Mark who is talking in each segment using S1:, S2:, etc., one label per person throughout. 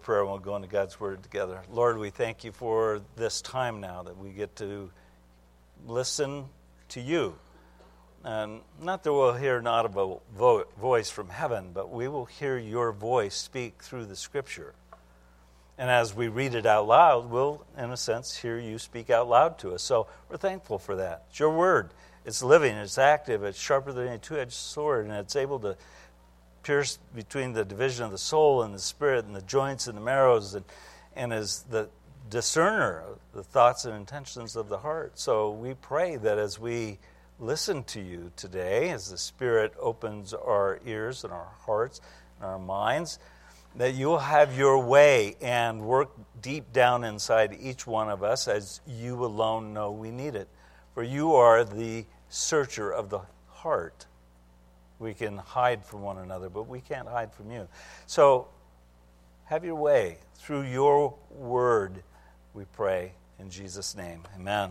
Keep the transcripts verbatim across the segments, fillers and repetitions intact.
S1: prayer and we'll go into God's Word together. Lord, we thank you for this time now that we get to listen to you. And not that we'll hear an audible vo- voice from heaven, but we will hear your voice speak through the Scripture. And as we read it out loud, we'll, in a sense, hear you speak out loud to us. So we're thankful for that. It's your Word. It's living, it's active, it's sharper than a two-edged sword, and it's able to pierce between the division of the soul and the spirit and the joints and the marrows, and, and is the discerner of the thoughts and intentions of the heart. So we pray that as we listen to you today, as the Spirit opens our ears and our hearts and our minds, that you'll have your way and work deep down inside each one of us as you alone know we need it. For you are the searcher of the heart. We can hide from one another, but we can't hide from you. So have your way through your word, we pray in Jesus' name. Amen.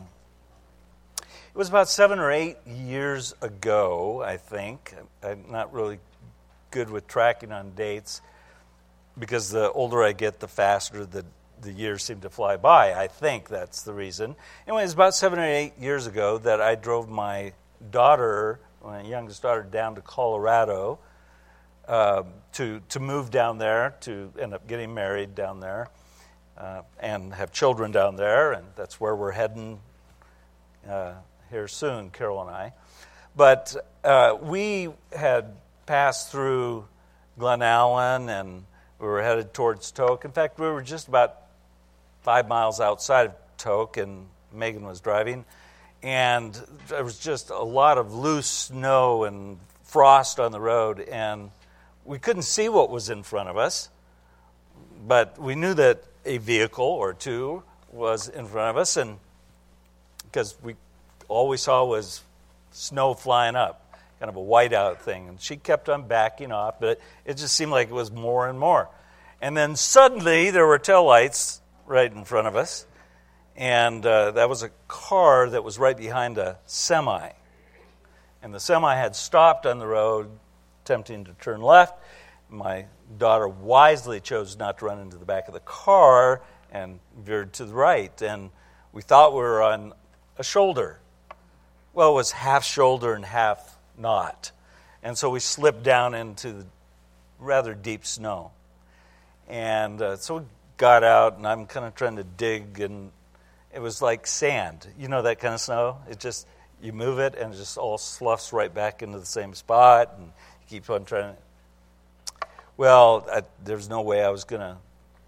S1: It was about seven or eight years ago, I think. I'm not really good with tracking on dates because the older I get, the faster the, the years seem to fly by. I think that's the reason. Anyway, it was about seven or eight years ago that I drove my daughter, my youngest daughter, down to Colorado uh, to to move down there, to end up getting married down there, uh, and have children down there, and that's where we're heading uh, here soon, Carol and I. But uh, we had passed through Glen Allen, and we were headed towards Tok. In fact, we were just about five miles outside of Tok, and Megan was driving. And there was just a lot of loose snow and frost on the road, and we couldn't see what was in front of us, but we knew that a vehicle or two was in front of us, and because we all we saw was snow flying up, kind of a whiteout thing, and she kept on backing off, but it just seemed like it was more and more. And then suddenly there were taillights right in front of us. And uh, that was a car that was right behind a semi. And the semi had stopped on the road, attempting to turn left. My daughter wisely chose not to run into the back of the car and veered to the right. And we thought we were on a shoulder. Well, it was half shoulder and half not. And so we slipped down into the rather deep snow. And uh, so we got out, and I'm kind of trying to dig, and it was like sand. You know that kind of snow? It just, you move it, and it just all sloughs right back into the same spot, and you keep on trying to... Well, I, there's no way I was going to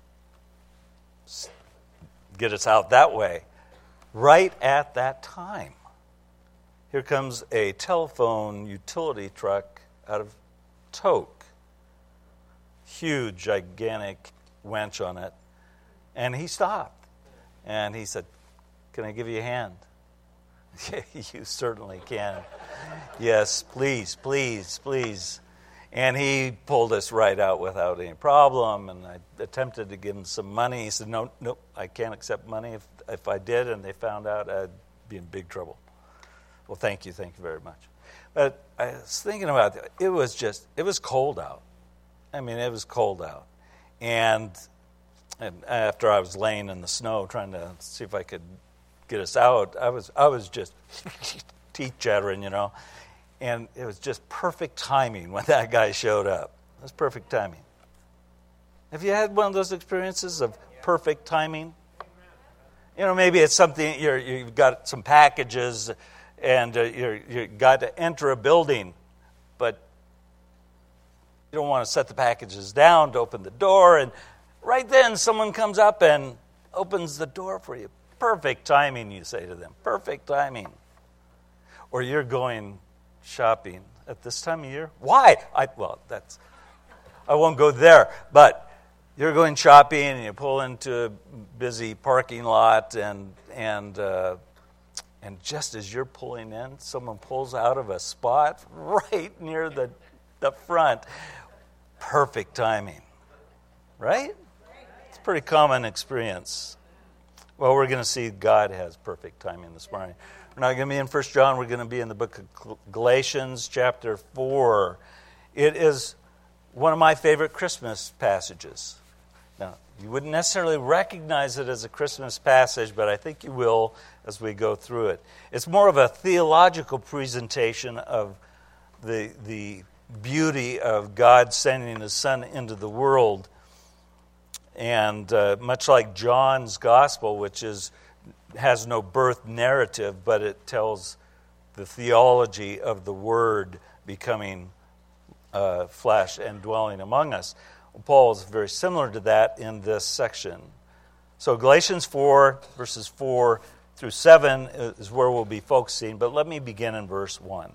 S1: get us out that way. Right at that time, here comes a telephone utility truck out of Tok. Huge, gigantic winch on it. And he stopped. And he said, "Can I give you a hand?" "You certainly can." "Yes, please, please, please." And he pulled us right out without any problem. And I attempted to give him some money. He said, no, no, I can't accept money. If if I did and they found out, I'd be in big trouble. Well, thank you, thank you very much. But I was thinking about it. It was just, it was cold out. I mean, it was cold out. And, and after I was laying in the snow trying to see if I could get us out, I was I was just teeth chattering, you know. And it was just perfect timing when that guy showed up. It was perfect timing. Have you had one of those experiences of perfect timing? You know, maybe it's something, you're, you've got some packages and uh, you're, you've got to enter a building, but you don't want to set the packages down to open the door, and right then someone comes up and opens the door for you. Perfect timing, you say to them. Perfect timing. Or you're going shopping at this time of year. Why? I well, that's I won't go there, but you're going shopping and you pull into a busy parking lot, and and uh, and just as you're pulling in, someone pulls out of a spot right near the the front. Perfect timing, right? It's a pretty common experience. Well, we're going to see God has perfect timing this morning. We're not going to be in First John. We're going to be in the book of Galatians, chapter four. It is one of my favorite Christmas passages. Now, you wouldn't necessarily recognize it as a Christmas passage, but I think you will as we go through it. It's more of a theological presentation of the, the beauty of God sending His Son into the world. And uh, much like John's Gospel, which is has no birth narrative, but it tells the theology of the Word becoming uh, flesh and dwelling among us. Paul is very similar to that in this section. So Galatians four, verses four through seven is where we'll be focusing, but let me begin in verse one.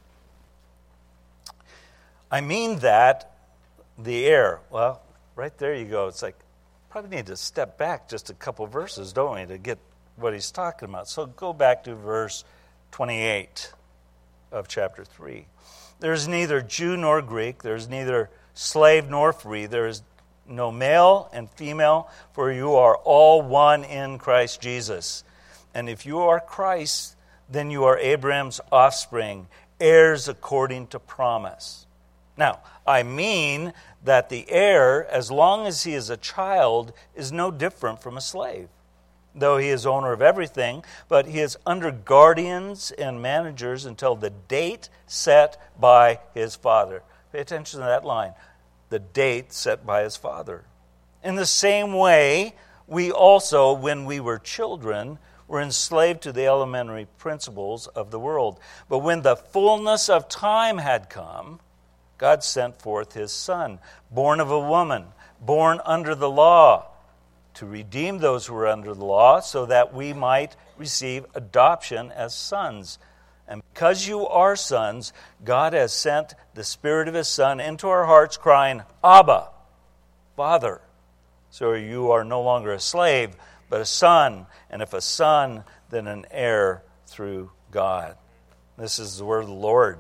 S1: I mean that the heir, well, right there you go. It's like, probably need to step back just a couple verses, don't we, to get what he's talking about. So go back to verse twenty-eight of chapter three. There's neither Jew nor Greek, there's neither slave nor free, there is no male and female, for you are all one in Christ Jesus. And if you are Christ, then you are Abraham's offspring, heirs according to promise. Now, I mean that the heir, as long as he is a child, is no different from a slave, though he is owner of everything, but he is under guardians and managers until the date set by his father. Pay attention to that line. The date set by his father. In the same way, we also, when we were children, were enslaved to the elementary principles of the world. But when the fullness of time had come, God sent forth His Son, born of a woman, born under the law, to redeem those who were under the law, so that we might receive adoption as sons. And because you are sons, God has sent the Spirit of His Son into our hearts, crying, Abba, Father. So you are no longer a slave, but a son. And if a son, then an heir through God. This is the word of the Lord.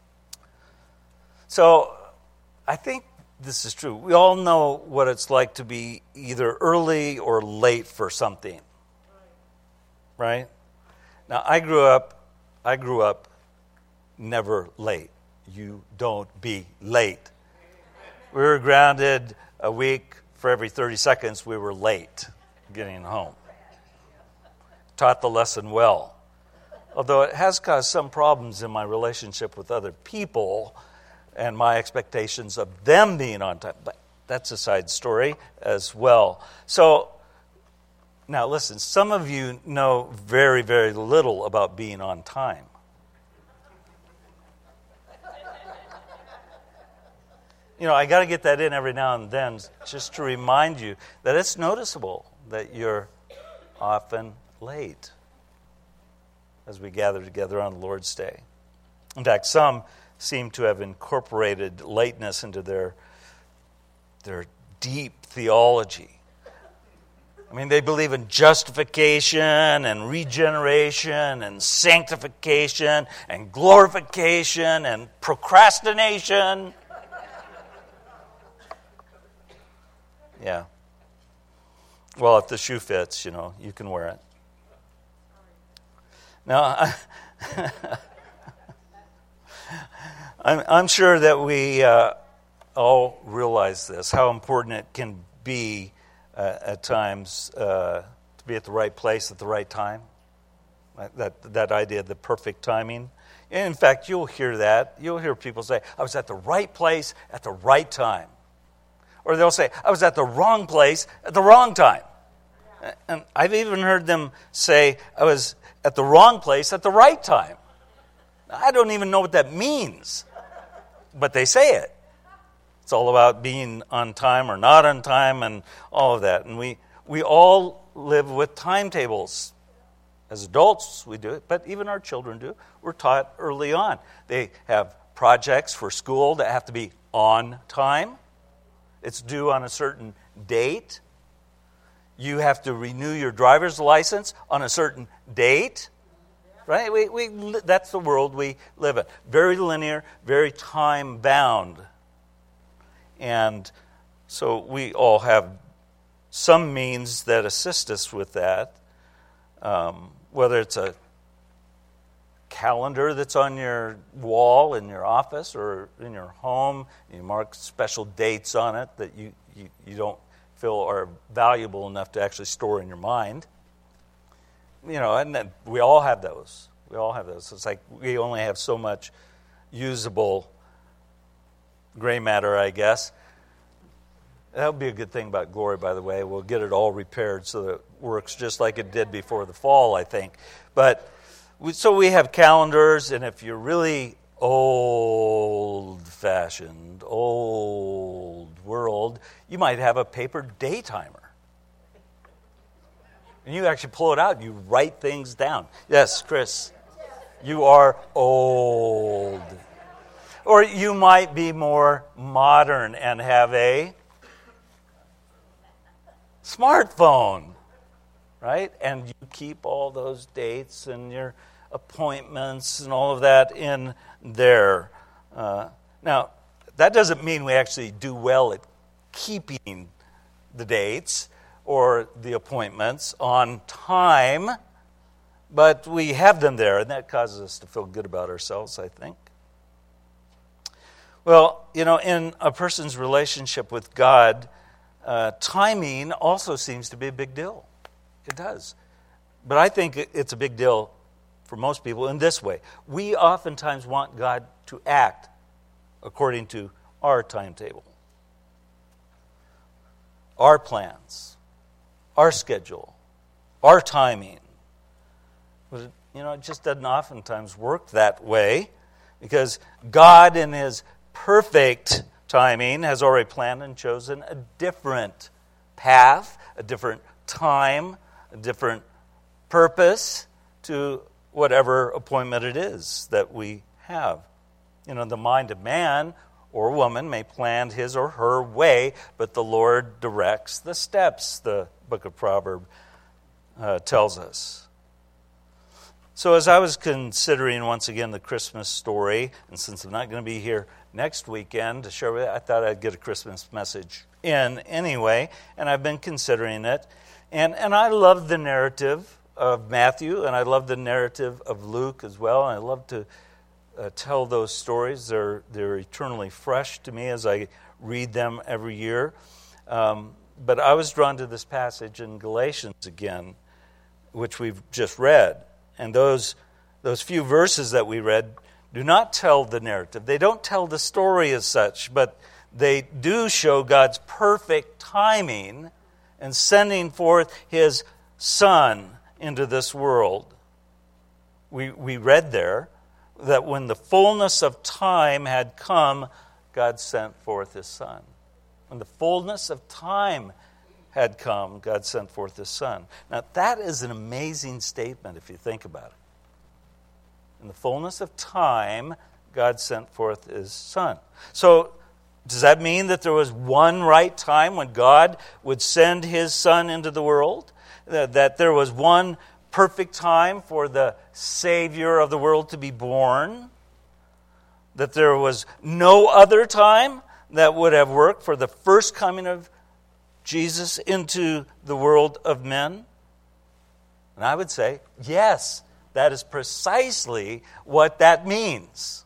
S1: So I think this is true. We all know what it's like to be either early or late for something. Right? Now, I grew up I grew up never late. You don't be late. We were grounded a week for every thirty seconds we were late getting home. Taught the lesson well. Although it has caused some problems in my relationship with other people and my expectations of them being on time. But that's a side story as well. So, now listen, some of you know very, very little about being on time. You know, I got to get that in every now and then just to remind you that it's noticeable that you're often late as we gather together on the Lord's Day. In fact, some seem to have incorporated lateness into their, their deep theology. I mean, they believe in justification and regeneration and sanctification and glorification and procrastination. Yeah. Well, if the shoe fits, you know, you can wear it. Now, I, I'm, I'm sure that we uh, all realize this, how important it can be uh, at times uh, to be at the right place at the right time. That, that idea of the perfect timing. And in fact, you'll hear that. You'll hear people say, I was at the right place at the right time. Or they'll say, I was at the wrong place at the wrong time. And I've even heard them say, I was at the wrong place at the right time. I don't even know what that means, but they say it. It's all about being on time or not on time and all of that. And we, we all live with timetables. As adults, we do it, but even our children do. We're taught early on. They have projects for school that have to be on time. It's due on a certain date. You have to renew your driver's license on a certain date. Right? We, we, that's the world we live in. Very linear, very time-bound. And so we all have some means that assist us with that. Um, whether it's a calendar that's on your wall in your office or in your home, you mark special dates on it that you, you, you don't feel are valuable enough to actually store in your mind. You know, and then we all have those. We all have those. It's like we only have so much usable gray matter, I guess. That would be a good thing about Glory, by the way. We'll get it all repaired so that it works just like it did before the fall, I think. But we, so we have calendars, and if you're really old-fashioned, old world, you might have a paper day timer. And you actually pull it out and you write things down. Yes, Chris, you are old. Or you might be more modern and have a smartphone, right? And you keep all those dates and your appointments and all of that in there. Uh, now, that doesn't mean we actually do well at keeping the dates or the appointments on time, but we have them there, and that causes us to feel good about ourselves, I think. Well, you know, in a person's relationship with God, uh, timing also seems to be a big deal. It does. But I think it's a big deal for most people in this way. We oftentimes want God to act according to our timetable, our plans, our schedule, our timing. But, you know, it just doesn't oftentimes work that way, because God in His perfect timing has already planned and chosen a different path, a different time, a different purpose to whatever appointment it is that we have. You know, the mind of man or woman may plan his or her way, but the Lord directs the steps, the book of Proverbs uh, tells us. So as I was considering once again the Christmas story, and since I'm not going to be here next weekend to share with you, I thought I'd get a Christmas message in anyway, and I've been considering it. And and I love the narrative of Matthew, and I love the narrative of Luke as well, and I love to uh, tell those stories. They're, they're eternally fresh to me as I read them every year. Um, but I was drawn to this passage in Galatians again, which we've just read. And those those few verses that we read do not tell the narrative. They don't tell the story as such, but they do show God's perfect timing in sending forth His Son into this world. We we read there that when the fullness of time had come, God sent forth His Son. When the fullness of time had come, God sent forth His Son. Now, that is an amazing statement if you think about it. In the fullness of time, God sent forth His Son. So, does that mean that there was one right time when God would send His Son into the world? That, that there was one perfect time for the Savior of the world to be born? That there was no other time that would have worked for the first coming of Jesus into the world of men? And I would say, yes, that is precisely what that means.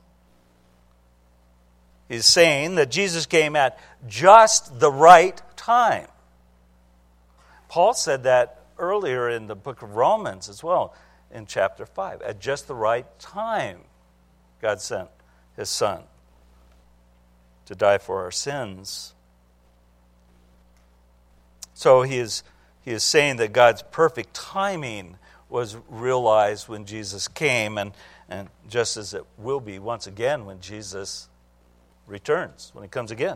S1: He's saying that Jesus came at just the right time. Paul said that earlier in the book of Romans as well, in chapter five. At just the right time, God sent His Son to die for our sins. So he is he is saying that God's perfect timing was realized when Jesus came, and, and just as it will be once again when Jesus returns, when He comes again.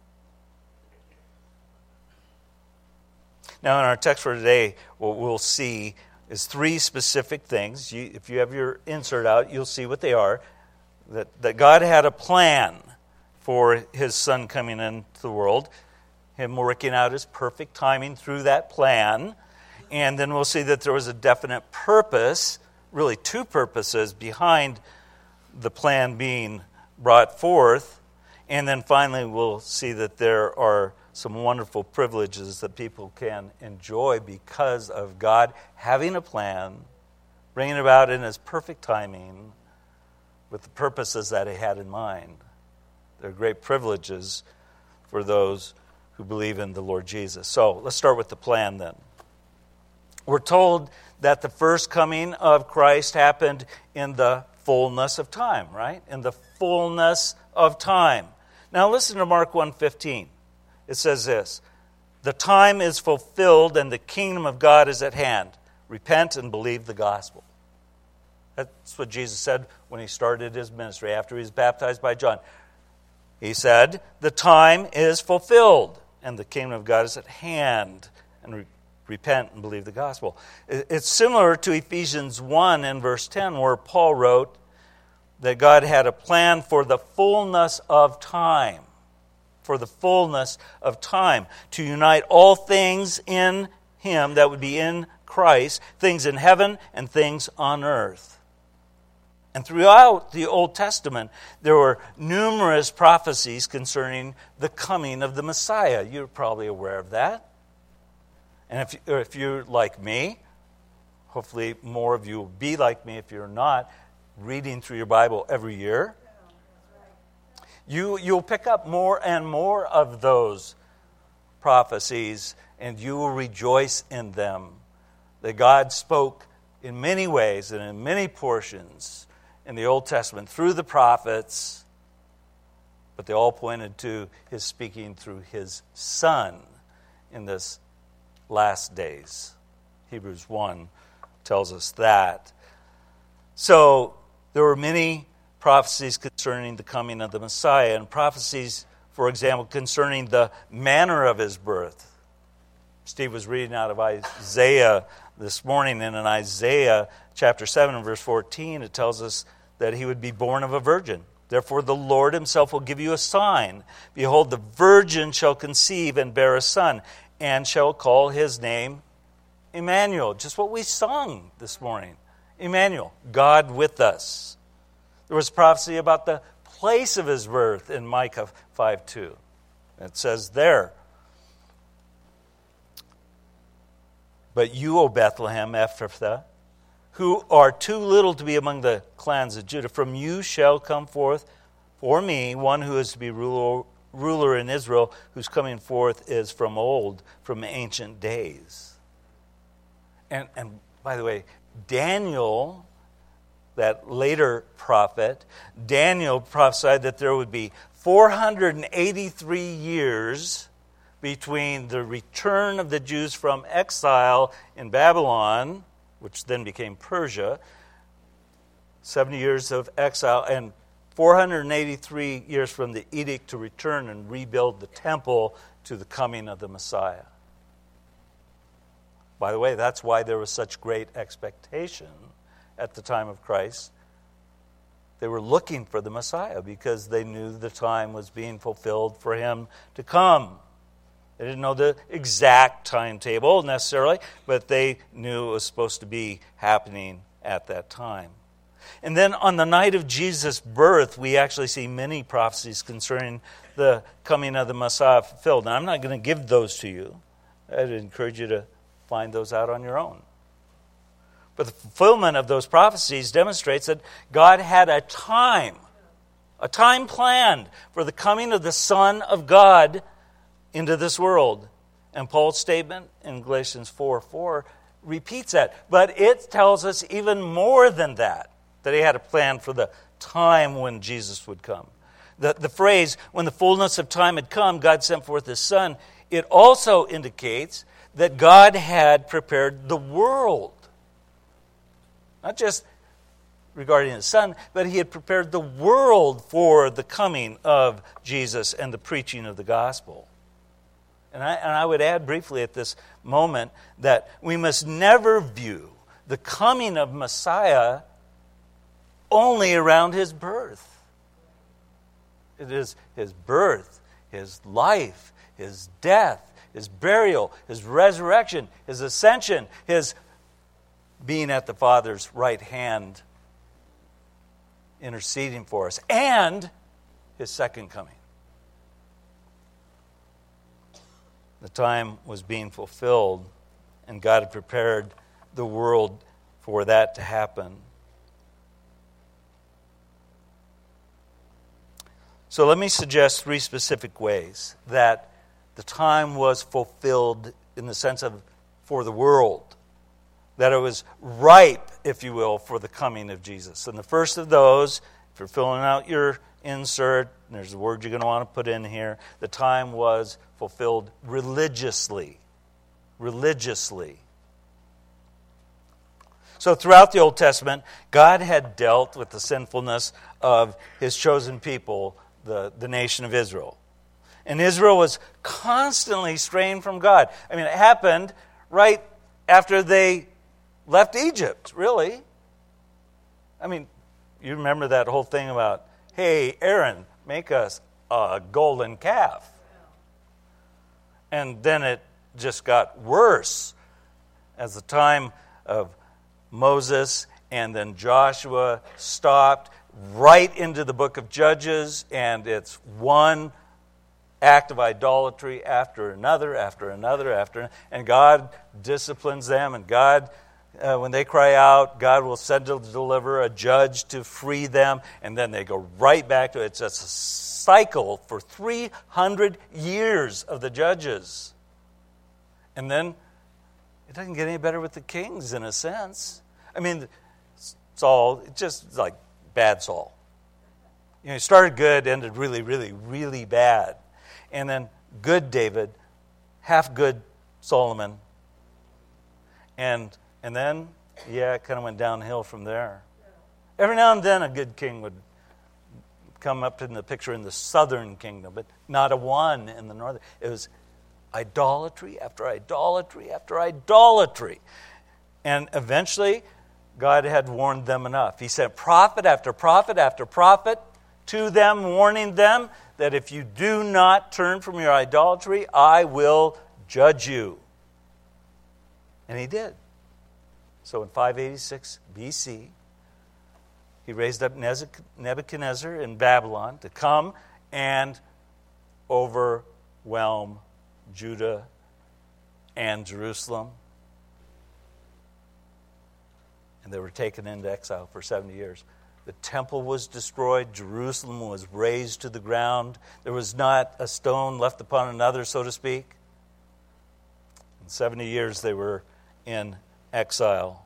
S1: Now in our text for today, what we'll see is three specific things. You, if you have your insert out, you'll see what they are. That, that God had a plan for His Son coming into the world, Him working out His perfect timing through that plan. And then we'll see that there was a definite purpose, really two purposes behind the plan being brought forth. And then finally we'll see that there are some wonderful privileges that people can enjoy because of God having a plan, bringing about in His perfect timing with the purposes that He had in mind. There are great privileges for those who believe in the Lord Jesus. So let's start with the plan then. We're told that the first coming of Christ happened in the fullness of time, right? In the fullness of time. Now listen to Mark one fifteen. It says this, "The time is fulfilled and the kingdom of God is at hand. Repent and believe the gospel." That's what Jesus said when he started his ministry after he was baptized by John. He said, "The time is fulfilled and the kingdom of God is at hand. And re- repent and believe the gospel." It's similar to Ephesians one and verse ten, where Paul wrote that God had a plan for the fullness of time. For the fullness of time. To unite all things in Him, that would be in Christ, things in heaven and things on earth. And throughout the Old Testament, there were numerous prophecies concerning the coming of the Messiah. You're probably aware of that. And if, or if you're like me, hopefully more of you will be like me if you're not, reading through your Bible every year, you, you'll pick up more and more of those prophecies, and you will rejoice in them. That God spoke in many ways and in many portions in the Old Testament through the prophets, but they all pointed to His speaking through His Son in this last days. Hebrews one tells us that. So there were many prophecies concerning the coming of the Messiah, and prophecies, for example, concerning the manner of His birth. Steve was reading out of Isaiah this morning, and in Isaiah chapter seven and verse fourteen, it tells us that He would be born of a virgin. "Therefore the Lord Himself will give you a sign. Behold, the virgin shall conceive and bear a son, and shall call His name Emmanuel." Just what we sung this morning. Emmanuel, God with us. There was prophecy about the place of His birth in Micah five two. It says there, "But you, O Bethlehem Ephrathah, who are too little to be among the clans of Judah, from you shall come forth for me one who is to be ruler, ruler in Israel, whose coming forth is from old, from ancient days." And, and by the way, Daniel, that later prophet, Daniel prophesied that there would be four hundred eighty-three years between the return of the Jews from exile in Babylon, which then became Persia, seventy years of exile, and four hundred eighty-three years from the edict to return and rebuild the temple to the coming of the Messiah. By the way, that's why there was such great expectation at the time of Christ. They were looking for the Messiah because they knew the time was being fulfilled for Him to come. They didn't know the exact timetable necessarily, but they knew it was supposed to be happening at that time. And then on the night of Jesus' birth, we actually see many prophecies concerning the coming of the Messiah fulfilled. Now, I'm not going to give those to you. I'd encourage you to find those out on your own. But the fulfillment of those prophecies demonstrates that God had a time, a time planned for the coming of the Son of God into this world. And Paul's statement in Galatians four four repeats that. But it tells us even more than that, that He had a plan for the time when Jesus would come. The, the phrase, "when the fullness of time had come, God sent forth His Son," it also indicates that God had prepared the world. Not just regarding His Son, but He had prepared the world for the coming of Jesus and the preaching of the gospel. And I, and I would add briefly at this moment that we must never view the coming of Messiah only around His birth. It is His birth, His life, His death, His burial, His resurrection, His ascension, His being at the Father's right hand, interceding for us, and His second coming. The time was being fulfilled, and God had prepared the world for that to happen. So let me suggest three specific ways that the time was fulfilled in the sense of for the world. That it was ripe, if you will, for the coming of Jesus. And the first of those, if you're filling out your insert, and there's a word you're going to want to put in here, the time was fulfilled religiously. Religiously. So throughout the Old Testament, God had dealt with the sinfulness of His chosen people, the, the nation of Israel. And Israel was constantly straying from God. I mean, it happened right after they left Egypt, really. I mean, you remember that whole thing about, hey, Aaron, make us a golden calf. And then it just got worse as the time of Moses and then Joshua stopped right into the book of Judges, and it's one act of idolatry after another, after another, after another, and God disciplines them, and God, uh, when they cry out, God will send to deliver a judge to free them, and then they go right back to it. It's just a cycle for three hundred years of the judges. And then it doesn't get any better with the kings, in a sense. I mean, Saul, it's just like bad Saul. You know, he started good, ended really, really, really bad. And then good David, half good Solomon. And and then, yeah, it kind of went downhill from there. Every now and then a good king would come up in the picture in the southern kingdom, but not a one in the northern. It was idolatry after idolatry after idolatry. And eventually, God had warned them enough. He sent prophet after prophet after prophet to them, warning them that if you do not turn from your idolatry, I will judge you. And He did. So in five eighty-six B C, He raised up Nebuchadnezzar in Babylon to come and overwhelm Judah and Jerusalem. And they were taken into exile for seventy years. The temple was destroyed. Jerusalem was razed to the ground. There was not a stone left upon another, so to speak. In seventy years they were in exile.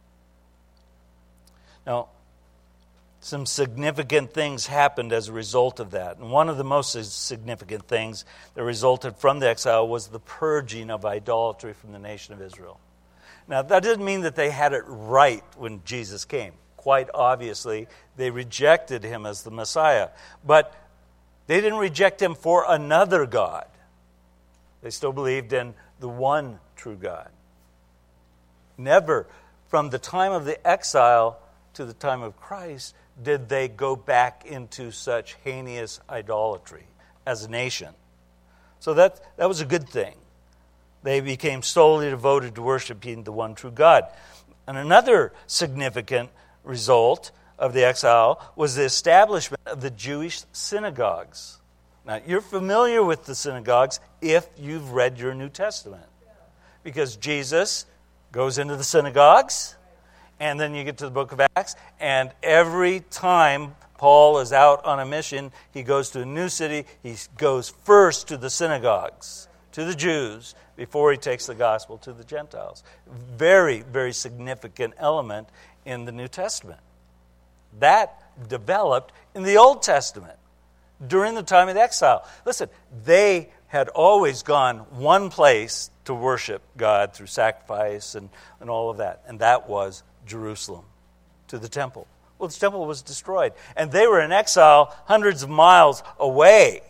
S1: Now, some significant things happened as a result of that. And one of the most significant things that resulted from the exile was the purging of idolatry from the nation of Israel. Now, that doesn't mean that they had it right when Jesus came. Quite obviously, they rejected Him as the Messiah. But they didn't reject Him for another God. They still believed in the one true God. Never, from the time of the exile to the time of Christ, did they go back into such heinous idolatry as a nation. So that, that was a good thing. They became solely devoted to worshiping the one true God. And another significant result of the exile was the establishment of the Jewish synagogues. Now, you're familiar with the synagogues if you've read your New Testament. Because Jesus goes into the synagogues, and then you get to the book of Acts, and every time Paul is out on a mission, he goes to a new city, he goes first to the synagogues, to the Jews, before he takes the gospel to the Gentiles. Very, very significant element in the New Testament. That developed in the Old Testament during the time of the exile. Listen, they had always gone one place to worship God through sacrifice and, and all of that, and that was Jerusalem, to the temple. Well, the temple was destroyed, and they were in exile hundreds of miles away.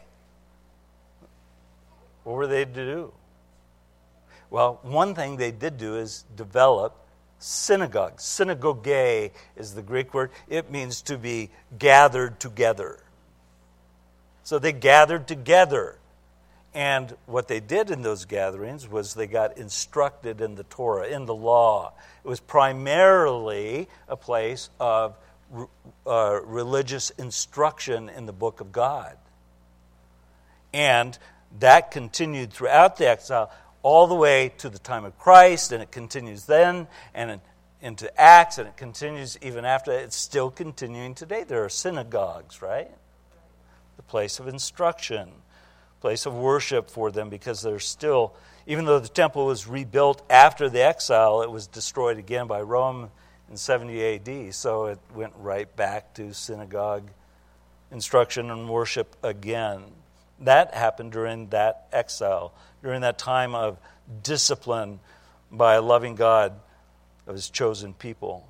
S1: What were they to do? Well, one thing they did do is develop synagogues. Synagoge is the Greek word. It means to be gathered together. So they gathered together. And what they did in those gatherings was they got instructed in the Torah, in the law. It was primarily a place of uh, religious instruction in the book of God. And that continued throughout the exile, all the way to the time of Christ, and it continues then, and into Acts, and it continues even after that. It's still continuing today. There are synagogues, right? The place of instruction, place of worship for them, because they're still, even though the temple was rebuilt after the exile, it was destroyed again by Rome in seventy A D. So it went right back to synagogue instruction and worship again. That happened during that exile, during that time of discipline by a loving God of his chosen people.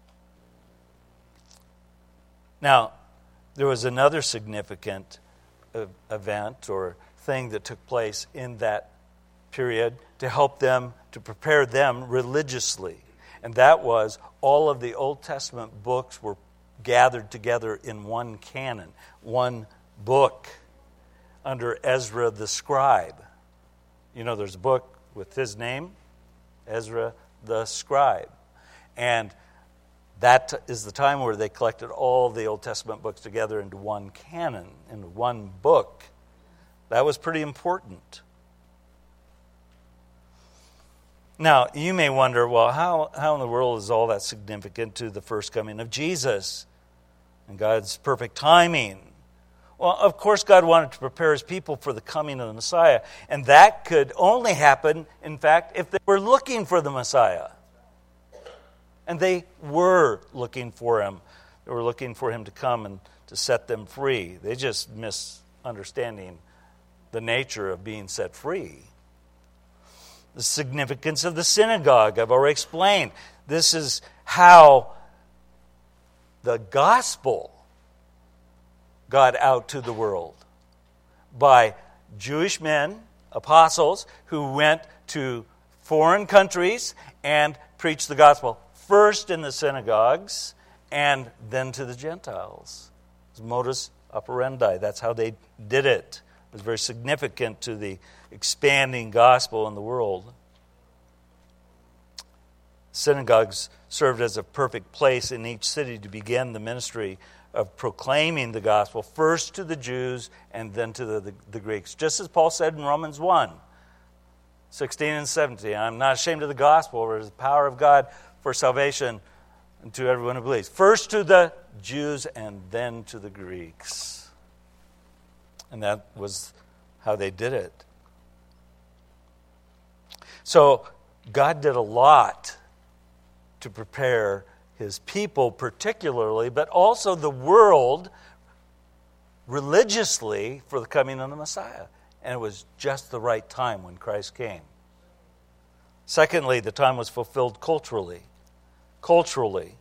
S1: Now, there was another significant event or thing that took place in that period to help them, to prepare them religiously. And that was all of the Old Testament books were gathered together in one canon, one book under Ezra the scribe. You know, there's a book with his name, Ezra the scribe. And that is the time where they collected all the Old Testament books together into one canon, into one book. That was pretty important. Now, you may wonder, well, how, how in the world is all that significant to the first coming of Jesus and God's perfect timing? Well, of course, God wanted to prepare his people for the coming of the Messiah, and that could only happen, in fact, if they were looking for the Messiah. And they were looking for him. They were looking for him to come and to set them free. They just misunderstanding the nature of being set free. The significance of the synagogue, I've already explained. This is how the gospel got out to the world. By Jewish men, apostles, who went to foreign countries and preached the gospel. First in the synagogues, and then to the Gentiles. It was modus operandi. That's how they did it. It was very significant to the expanding gospel in the world. Synagogues served as a perfect place in each city to begin the ministry of proclaiming the gospel, first to the Jews and then to the, the, the Greeks. Just as Paul said in Romans one, sixteen and seventeen, I'm not ashamed of the gospel, for it is the power of God for salvation and to everyone who believes. First to the Jews and then to the Greeks. And that was how they did it. So God did a lot to prepare his people particularly, but also the world religiously for the coming of the Messiah. And it was just the right time when Christ came. Secondly, the time was fulfilled culturally. Culturally.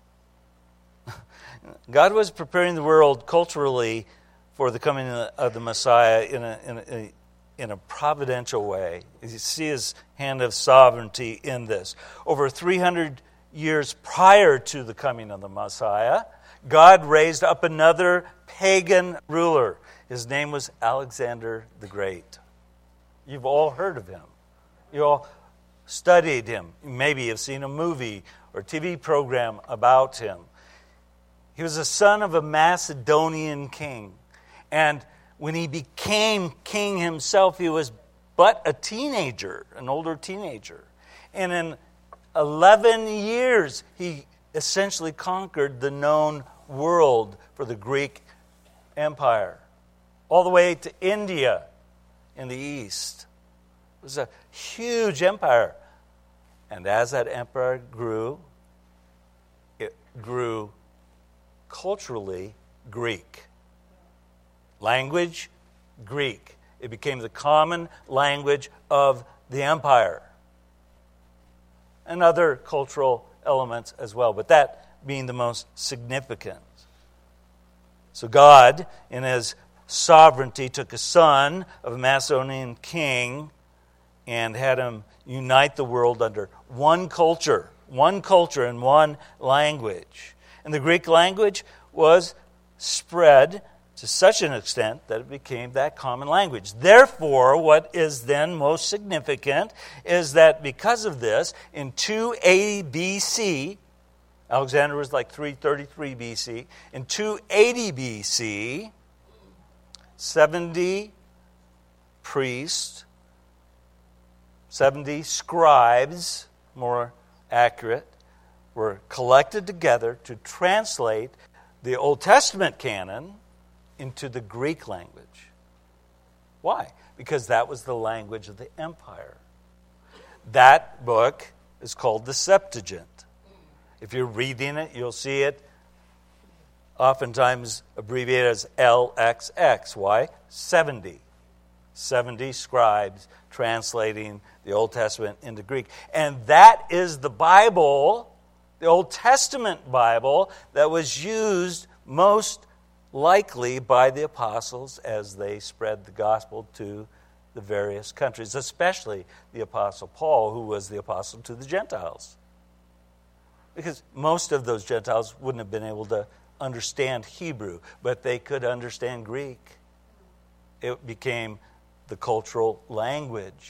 S1: God was preparing the world culturally for the coming of the Messiah in a, in a, in a providential way. You see his hand of sovereignty in this. Over three hundred years prior to the coming of the Messiah, God raised up another pagan ruler. His name was Alexander the Great. You've all heard of him. You all studied him. Maybe you've seen a movie or T V program about him. He was the son of a Macedonian king. And when he became king himself, he was but a teenager, an older teenager. And in eleven years, he essentially conquered the known world for the Greek Empire, all the way to India in the east. It was a huge empire. And as that empire grew, it grew culturally Greek. Language, Greek. It became the common language of the empire. And other cultural elements as well, but that being the most significant. So God, in his sovereignty, took a son of a Macedonian king and had him unite the world under one culture, one culture and one language. And the Greek language was spread to such an extent that it became that common language. Therefore, what is then most significant is that because of this, in two eighty B C, Alexander was like three thirty-three B C, in two eighty B C, seventy priests, seventy scribes, more accurate, were collected together to translate the Old Testament canon into the Greek language. Why? Because that was the language of the empire. That book is called the Septuagint. If you're reading it, you'll see it oftentimes abbreviated as L X X. Why? seventy. seventy scribes translating the Old Testament into Greek. And that is the Bible, the Old Testament Bible, that was used most likely by the apostles as they spread the gospel to the various countries, especially the Apostle Paul, who was the apostle to the Gentiles. Because most of those Gentiles wouldn't have been able to understand Hebrew, but they could understand Greek. It became the cultural language.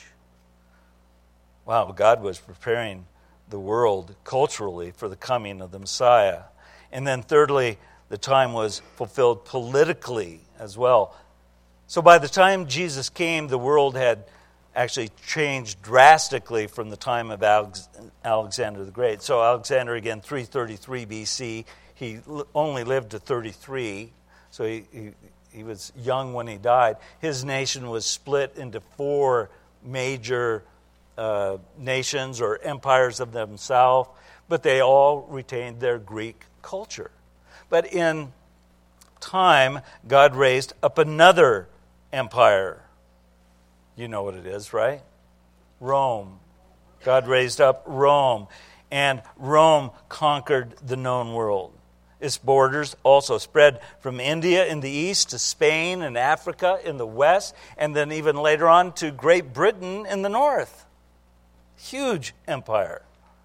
S1: Wow, God was preparing the world culturally for the coming of the Messiah. And then thirdly, the time was fulfilled politically as well. So by the time Jesus came, the world had actually changed drastically from the time of Alexander the Great. So Alexander, again, three thirty-three B C, he only lived to thirty-three, so he, he, he was young when he died. His nation was split into four major uh, nations or empires of themselves, but they all retained their Greek culture. But in time, God raised up another empire. You know what it is, right? Rome. God raised up Rome, and Rome conquered the known world. Its borders also spread from India in the east to Spain and Africa in the west, and then even later on to Great Britain in the north. Huge empire.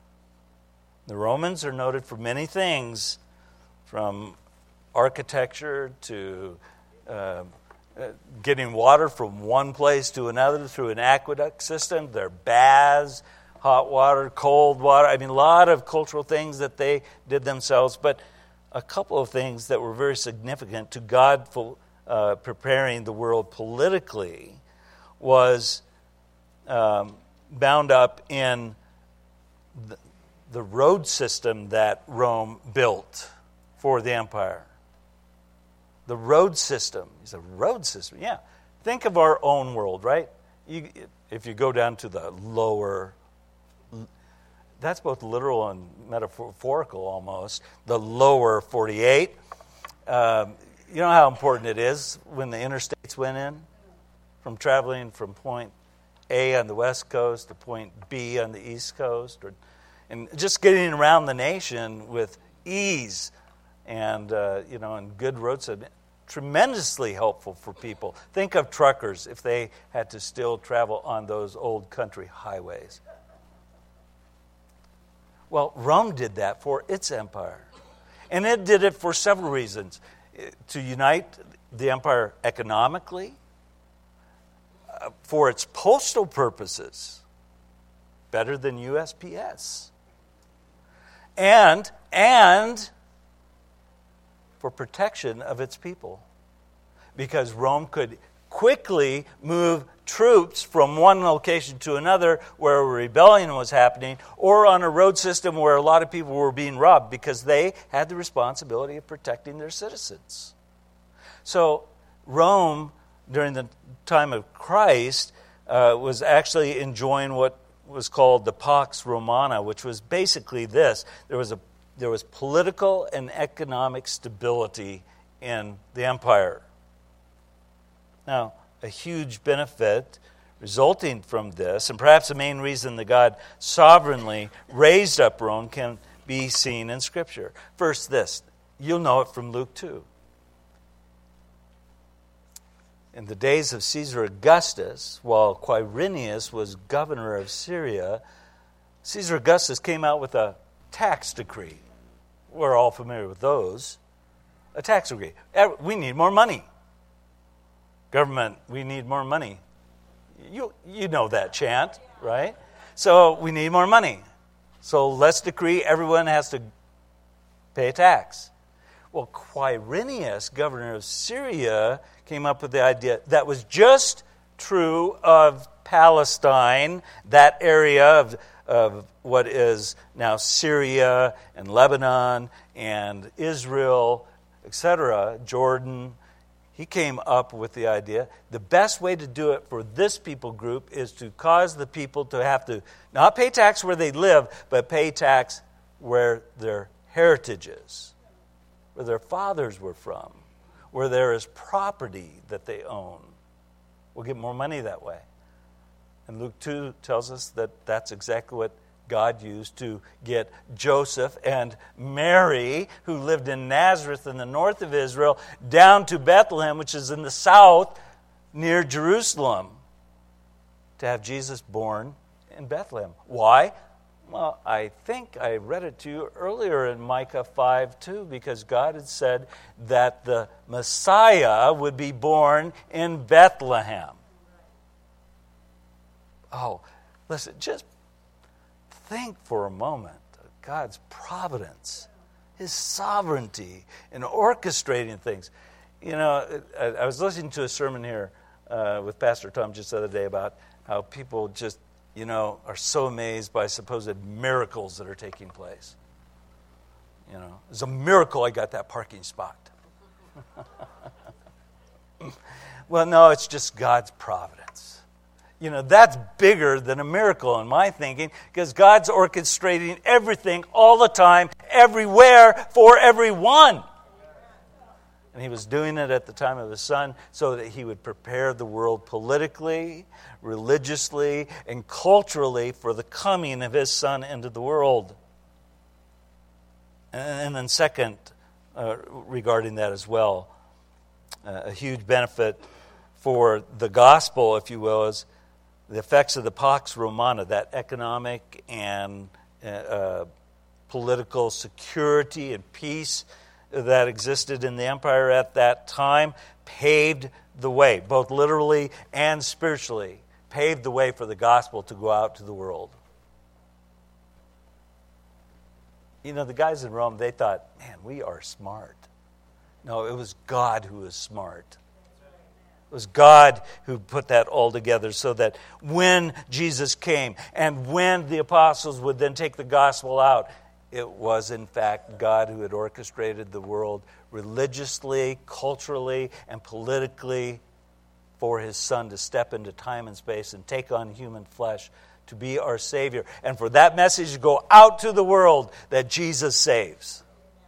S1: The Romans are noted for many things, from architecture to uh, uh, getting water from one place to another through an aqueduct system. Their baths, hot water, cold water. I mean, a lot of cultural things that they did themselves, but a couple of things that were very significant to God for, uh, preparing the world politically was um, bound up in the, the road system that Rome built for the empire. The road system. It's a road system, yeah. Think of our own world, right? You, if you go down to the lower, that's both literal and metaphorical almost, the lower forty-eight. Um, you know how important it is when the interstates went in? From traveling from point A on the west coast to point B on the east coast, or, and just getting around the nation with ease and uh, you know, and good roads have been tremendously helpful for people. Think of truckers if they had to still travel on those old country highways. Well, Rome did that for its empire. And it did it for several reasons. To unite the empire economically, uh, for its postal purposes, better than U S P S, and, and for protection of its people. Because Rome could quickly move troops from one location to another where a rebellion was happening, or on a road system where a lot of people were being robbed, because they had the responsibility of protecting their citizens. So Rome, during the time of Christ, uh, was actually enjoying what was called the Pax Romana, which was basically this. There was a there was political and economic stability in the empire. Now, a huge benefit resulting from this, and perhaps the main reason that God sovereignly raised up Rome, can be seen in Scripture. First, this. You'll know it from Luke two. In the days of Caesar Augustus, while Quirinius was governor of Syria, Caesar Augustus came out with a tax decree. We're all familiar with those. A tax decree. We need more money. Government, we need more money. You you know that chant, right? So we need more money. So let's decree everyone has to pay a tax. Well, Quirinius, governor of Syria, came up with the idea that was just true of Palestine, that area of, of what is now Syria and Lebanon and Israel, et cetera, Jordan. he came up with the idea, the best way to do it for this people group is to cause the people to have to not pay tax where they live, but pay tax where their heritage is, where their fathers were from, where there is property that they own. We'll get more money that way. And Luke two tells us that that's exactly what God used to get Joseph and Mary, who lived in Nazareth in the north of Israel, down to Bethlehem, which is in the south near Jerusalem, to have Jesus born in Bethlehem. Why? Well, I think I read it to you earlier in Micah five two, because God had said that the Messiah would be born in Bethlehem. Oh, listen, just think for a moment of God's providence, His sovereignty in orchestrating things. You know, I, I was listening to a sermon here uh, with Pastor Tom just the other day about how people just, you know, are so amazed by supposed miracles that are taking place. You know, it's a miracle I got that parking spot. Well, no, it's just God's providence. You know, that's bigger than a miracle in my thinking, because God's orchestrating everything all the time, everywhere, for everyone. And He was doing it at the time of His Son so that He would prepare the world politically, religiously, and culturally for the coming of His Son into the world. And then second, uh, regarding that as well, uh, a huge benefit for the gospel, if you will, is the effects of the Pax Romana, that economic and uh, political security and peace that existed in the empire at that time, paved the way, both literally and spiritually, paved the way for the gospel to go out to the world. You know, the guys in Rome, they thought, man, we are smart. No, it was God who was smart. It was God who put that all together so that when Jesus came and when the apostles would then take the gospel out, it was in fact God who had orchestrated the world religiously, culturally, and politically for His Son to step into time and space and take on human flesh to be our Savior. And for that message to go out to the world that Jesus saves.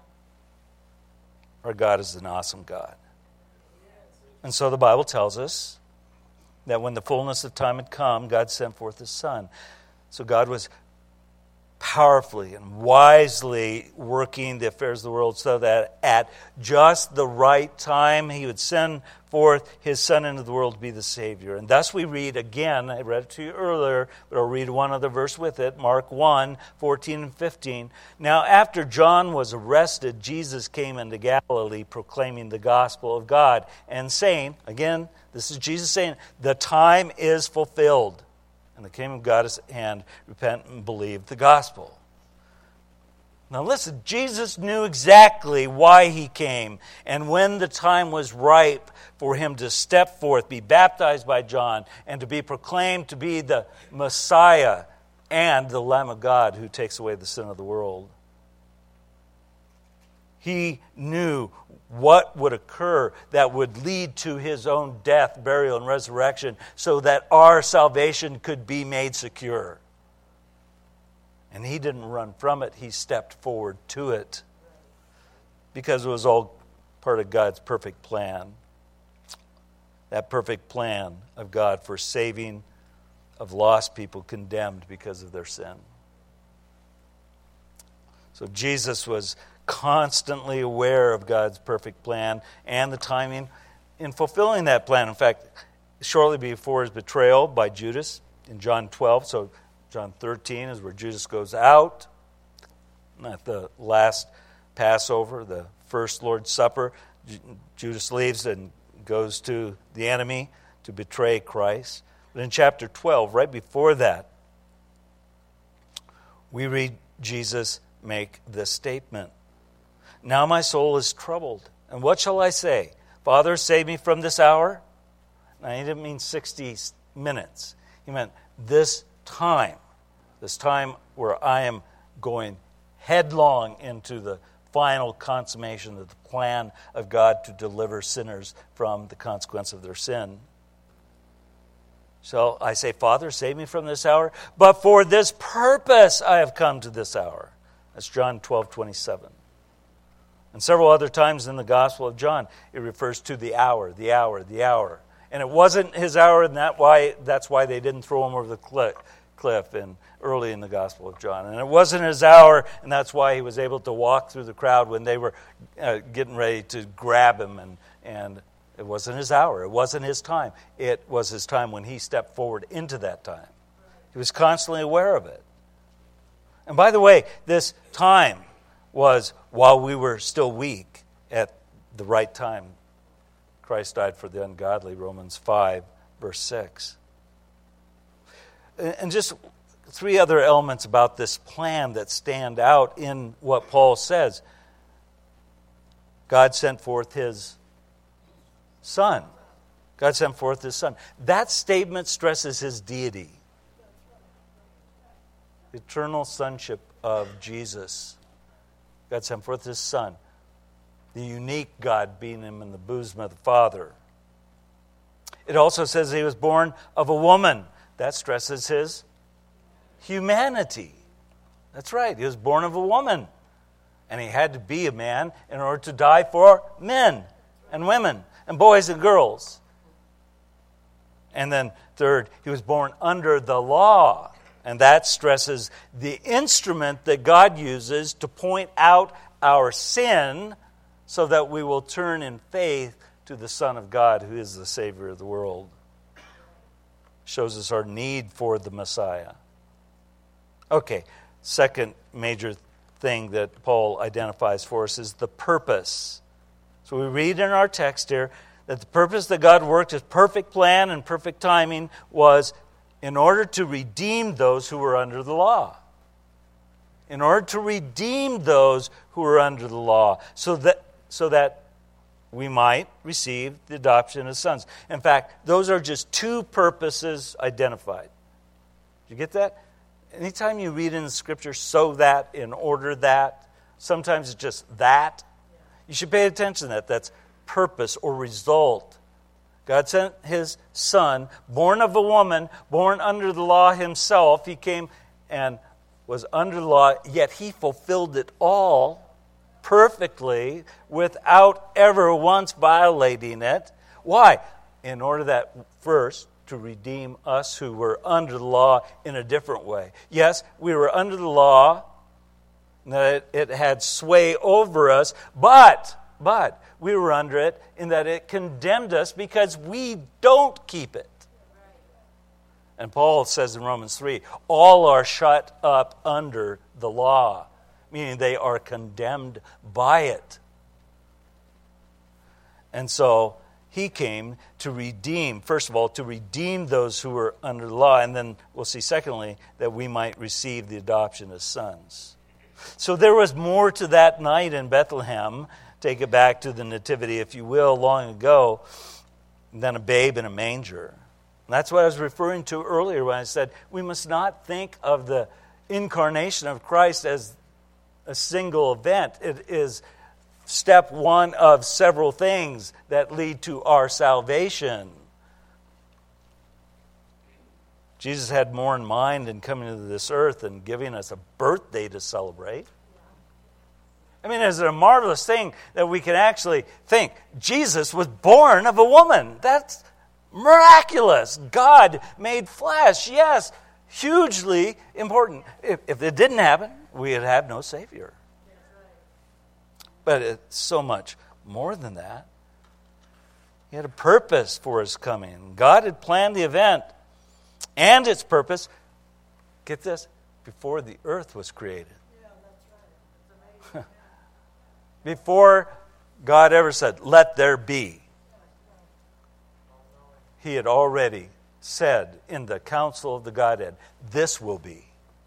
S1: Our God is an awesome God. And so the Bible tells us that when the fullness of time had come, God sent forth His Son. So God was powerfully and wisely working the affairs of the world so that at just the right time He would send forth His Son into the world to be the Savior. And thus we read again, I read it to you earlier, but I'll read one other verse with it, Mark one, fourteen and fifteen. Now after John was arrested, Jesus came into Galilee proclaiming the gospel of God and saying, again, this is Jesus saying, the time is fulfilled. And the kingdom of God is at hand. Repent and believe the gospel. Now listen, Jesus knew exactly why He came and when the time was ripe for Him to step forth, be baptized by John, and to be proclaimed to be the Messiah and the Lamb of God who takes away the sin of the world. He knew what would occur that would lead to His own death, burial, and resurrection so that our salvation could be made secure. And He didn't run from it. He stepped forward to it because it was all part of God's perfect plan. That perfect plan of God for saving of lost people condemned because of their sin. So Jesus was constantly aware of God's perfect plan and the timing in fulfilling that plan. In fact, shortly before His betrayal by Judas in John twelve, so John thirteen is where Judas goes out. At the last Passover, the first Lord's Supper, Judas leaves and goes to the enemy to betray Christ. But in chapter twelve, right before that, we read Jesus make this statement. Now my soul is troubled. And what shall I say? Father, save me from this hour? Now, He didn't mean sixty minutes. He meant this time. This time where I am going headlong into the final consummation of the plan of God to deliver sinners from the consequence of their sin. So I say, Father, save me from this hour, but for this purpose I have come to this hour. That's John twelve twenty-seven. And several other times in the Gospel of John, it refers to the hour, the hour, the hour. And it wasn't his hour, and that why that's why they didn't throw him over the cliff, cliff in, early in the Gospel of John. And it wasn't his hour, and that's why he was able to walk through the crowd when they were uh, getting ready to grab him. And, and it wasn't his hour. It wasn't his time. It was his time when he stepped forward into that time. He was constantly aware of it. And by the way, this time was while we were still weak at the right time. Christ died for the ungodly, Romans five, verse six. And just three other elements about this plan that stand out in what Paul says. God sent forth his Son. God sent forth his Son. That statement stresses his deity. The eternal sonship of Jesus. God sent forth his Son. The unique God being him in the bosom of the Father. It also says he was born of a woman. That stresses his humanity. That's right. He was born of a woman. And he had to be a man in order to die for men and women and boys and girls. And then third, he was born under the law. And that stresses the instrument that God uses to point out our sin so that we will turn in faith to the Son of God who is the Savior of the world. Shows us our need for the Messiah. Okay, second major thing that Paul identifies for us is the purpose. So we read in our text here that the purpose that God worked, his perfect plan and perfect timing, was in order to redeem those who were under the law. In order to redeem those who were under the law, so that so that we might receive the adoption as sons. In fact, those are just two purposes identified. Did you get that? Anytime you read in the Scripture, so that, in order that, sometimes it's just that. You should pay attention to that. That's purpose or result. God sent his Son, born of a woman, born under the law himself. He came and was under the law, yet he fulfilled it all perfectly without ever once violating it. Why? In order that, first, to redeem us who were under the law in a different way. Yes, we were under the law, that it had sway over us, but, but, we were under it in that it condemned us because we don't keep it. And Paul says in Romans three, all are shut up under the law, meaning they are condemned by it. And so he came to redeem, first of all, to redeem those who were under the law, and then we'll see secondly, that we might receive the adoption as sons. So there was more to that night in Bethlehem, take it back to the nativity, if you will, long ago, than a babe in a manger. And that's what I was referring to earlier when I said we must not think of the incarnation of Christ as a single event. It is step one of several things that lead to our salvation. Jesus had more in mind in coming to this earth and giving us a birthday to celebrate. I mean, is it a marvelous thing that we can actually think Jesus was born of a woman? That's miraculous. God made flesh. Yes, hugely important. If, if it didn't happen, we would have no Savior. But it's so much more than that. He had a purpose for his coming. God had planned the event and its purpose, get this, before the earth was created.
S2: Yeah, that's right. It's amazing.
S1: Before God ever said, let there be, he had already said in the council of the Godhead, this will be.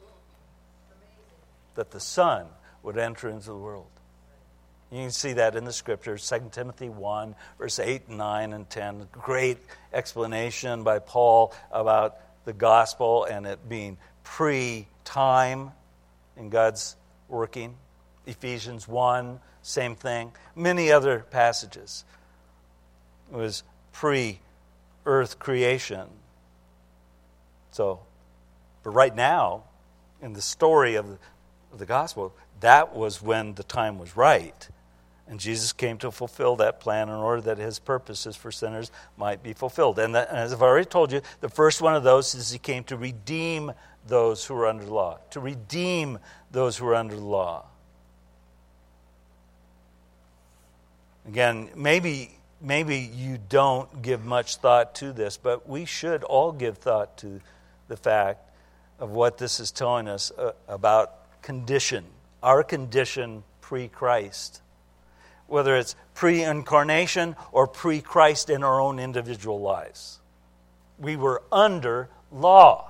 S1: That the Son would enter into the world. You can see that in the Scriptures, Second Timothy one, verse eight, nine, and ten. Great explanation by Paul about the gospel and it being pre-time in God's working. Ephesians one, same thing. Many other passages. It was pre-earth creation. So, but right now, in the story of the, of the gospel, that was when the time was right. And Jesus came to fulfill that plan in order that his purposes for sinners might be fulfilled. And, that, and as I've already told you, the first one of those is he came to redeem those who are under the law. To redeem those who are under the law. Again, maybe, maybe you don't give much thought to this, but we should all give thought to the fact of what this is telling us uh, about condition. Our condition pre-Christ. Whether it's pre-incarnation or pre-Christ in our own individual lives. We were under law.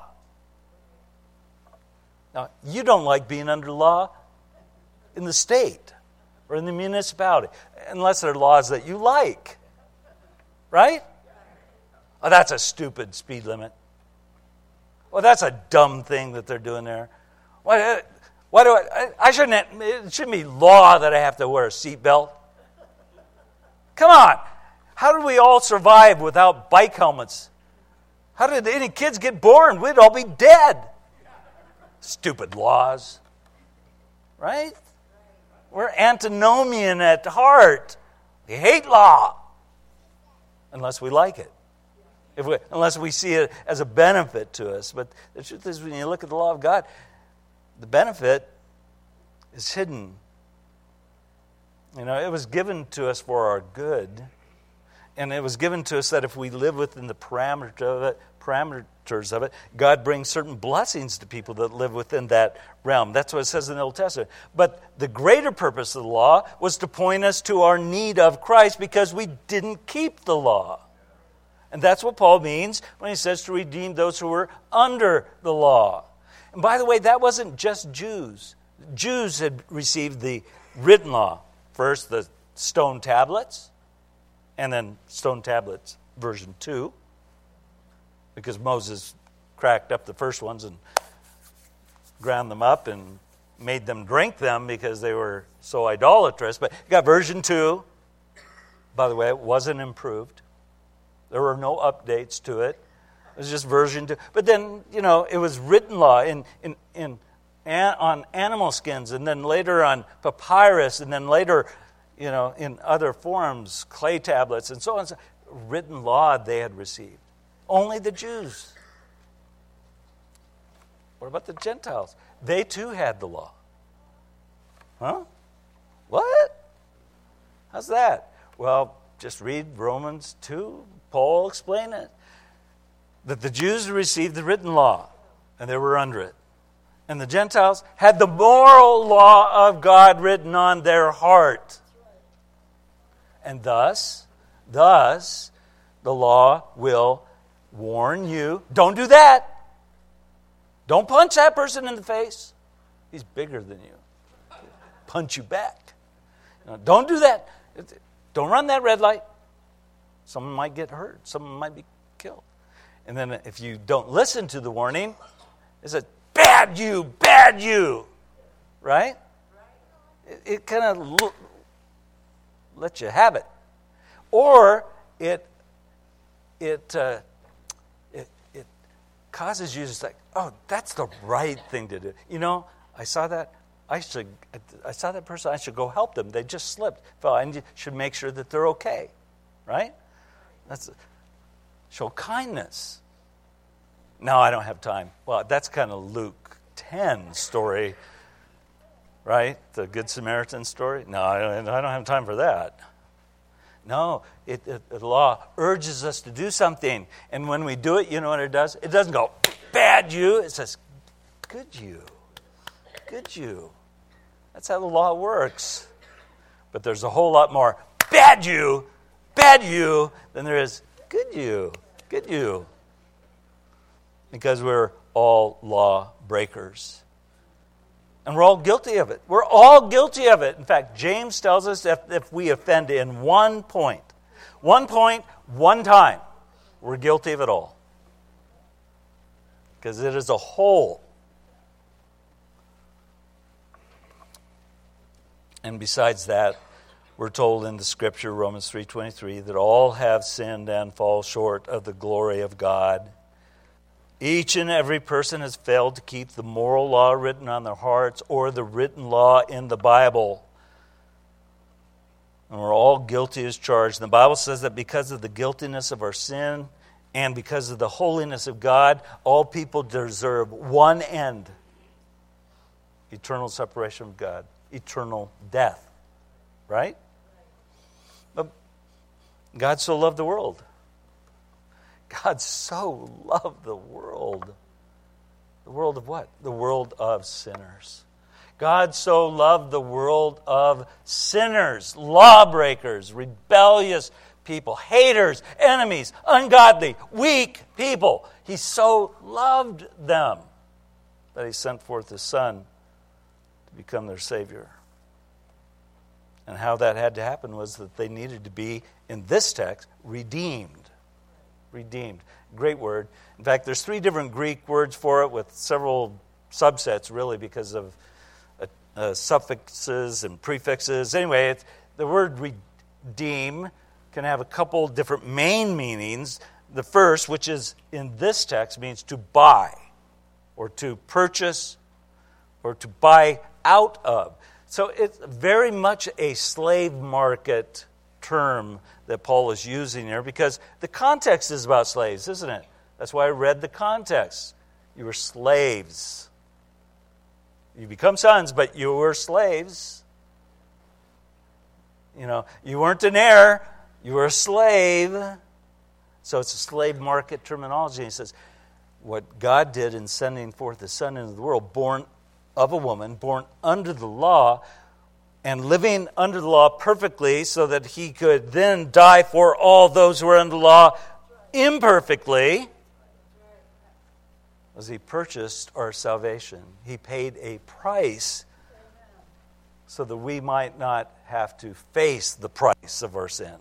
S1: Now, you don't like being under law in the state or in the municipality, unless there are laws that you like. Right? Oh, that's a stupid speed limit. Well, that's a dumb thing that they're doing there. Why, why do I, I shouldn't, it shouldn't be law that I have to wear a seatbelt. Come on. How did we all survive without bike helmets? How did any kids get born? We'd all be dead. Stupid laws. Right? We're antinomian at heart. We hate law. Unless we like it. If we, unless we see it as a benefit to us. But the truth is, when you look at the law of God, the benefit is hidden. You know, it was given to us for our good. And it was given to us that if we live within the parameters of it, parameters of it, God brings certain blessings to people that live within that realm. That's what it says in the Old Testament. But the greater purpose of the law was to point us to our need of Christ because we didn't keep the law. And that's what Paul means when he says to redeem those who were under the law. And by the way, that wasn't just Jews. Jews had received the written law. First, the stone tablets, and then stone tablets version two, because Moses cracked up the first ones and ground them up and made them drink them because they were so idolatrous. But you got version two. By the way, it wasn't improved. There were no updates to it. It was just version two. But then, you know, it was written law in in in on animal skins, and then later on papyrus, and then later, you know, in other forms, clay tablets, and so on. So, written law they had received. Only the Jews. What about the Gentiles? They too had the law. Huh? What? How's that? Well, just read Romans two. Paul explained it. That the Jews received the written law, and they were under it. And the Gentiles had the moral law of God written on their heart. And thus, thus, the law will warn you, don't do that. Don't punch that person in the face. He's bigger than you. Punch you back. You know, don't do that. Don't run that red light. Someone might get hurt. Someone might be killed. And then if you don't listen to the warning, it says, bad you, bad you. Right? It, it kind of lo- lets you have it. Or it it, uh, it it causes you to say, oh, that's the right thing to do. You know, I saw that. I should. I saw that person. I should go help them. They just slipped. Well, I should make sure that they're okay. Right? That's show kindness. No, I don't have time. Well, that's kind of Luke ten story, right? The Good Samaritan story. No, I don't, I don't have time for that. No, it, it, the law urges us to do something. And when we do it, you know what it does? It doesn't go, bad you. It says, good you. Good you. That's how the law works. But there's a whole lot more bad you, bad you, than there is good you, good you. Because we're all law breakers. And we're all guilty of it. We're all guilty of it. In fact, James tells us that if we offend in one point, one point, one time, we're guilty of it all. Because it is a whole. And besides that, we're told in the scripture, Romans three twenty-three, that all have sinned and fall short of the glory of God. Each and every person has failed to keep the moral law written on their hearts or the written law in the Bible. And we're all guilty as charged. And the Bible says that because of the guiltiness of our sin and because of the holiness of God, all people deserve one end: eternal separation from God, eternal death. Right? But God so loved the world. God so loved the world. The world of what? The world of sinners. God so loved the world of sinners, lawbreakers, rebellious people, haters, enemies, ungodly, weak people. He so loved them that He sent forth His Son to become their Savior. And how that had to happen was that they needed to be, in this text, redeemed. Redeemed. Great word. In fact, there's three different Greek words for it with several subsets, really, because of uh, uh, suffixes and prefixes. Anyway, it's, the word redeem can have a couple different main meanings. The first, which is in this text, means to buy or to purchase or to buy out of. So it's very much a slave market term that Paul is using here, because the context is about slaves, isn't it? That's why I read the context. You were slaves. You become sons, but you were slaves. You know, you weren't an heir, you were a slave. So it's a slave market terminology. He says, what God did in sending forth His Son into the world, born of a woman, born under the law, and living under the law perfectly so that He could then die for all those who are under the law imperfectly, was He purchased our salvation. He paid a price so that we might not have to face the price of our sin.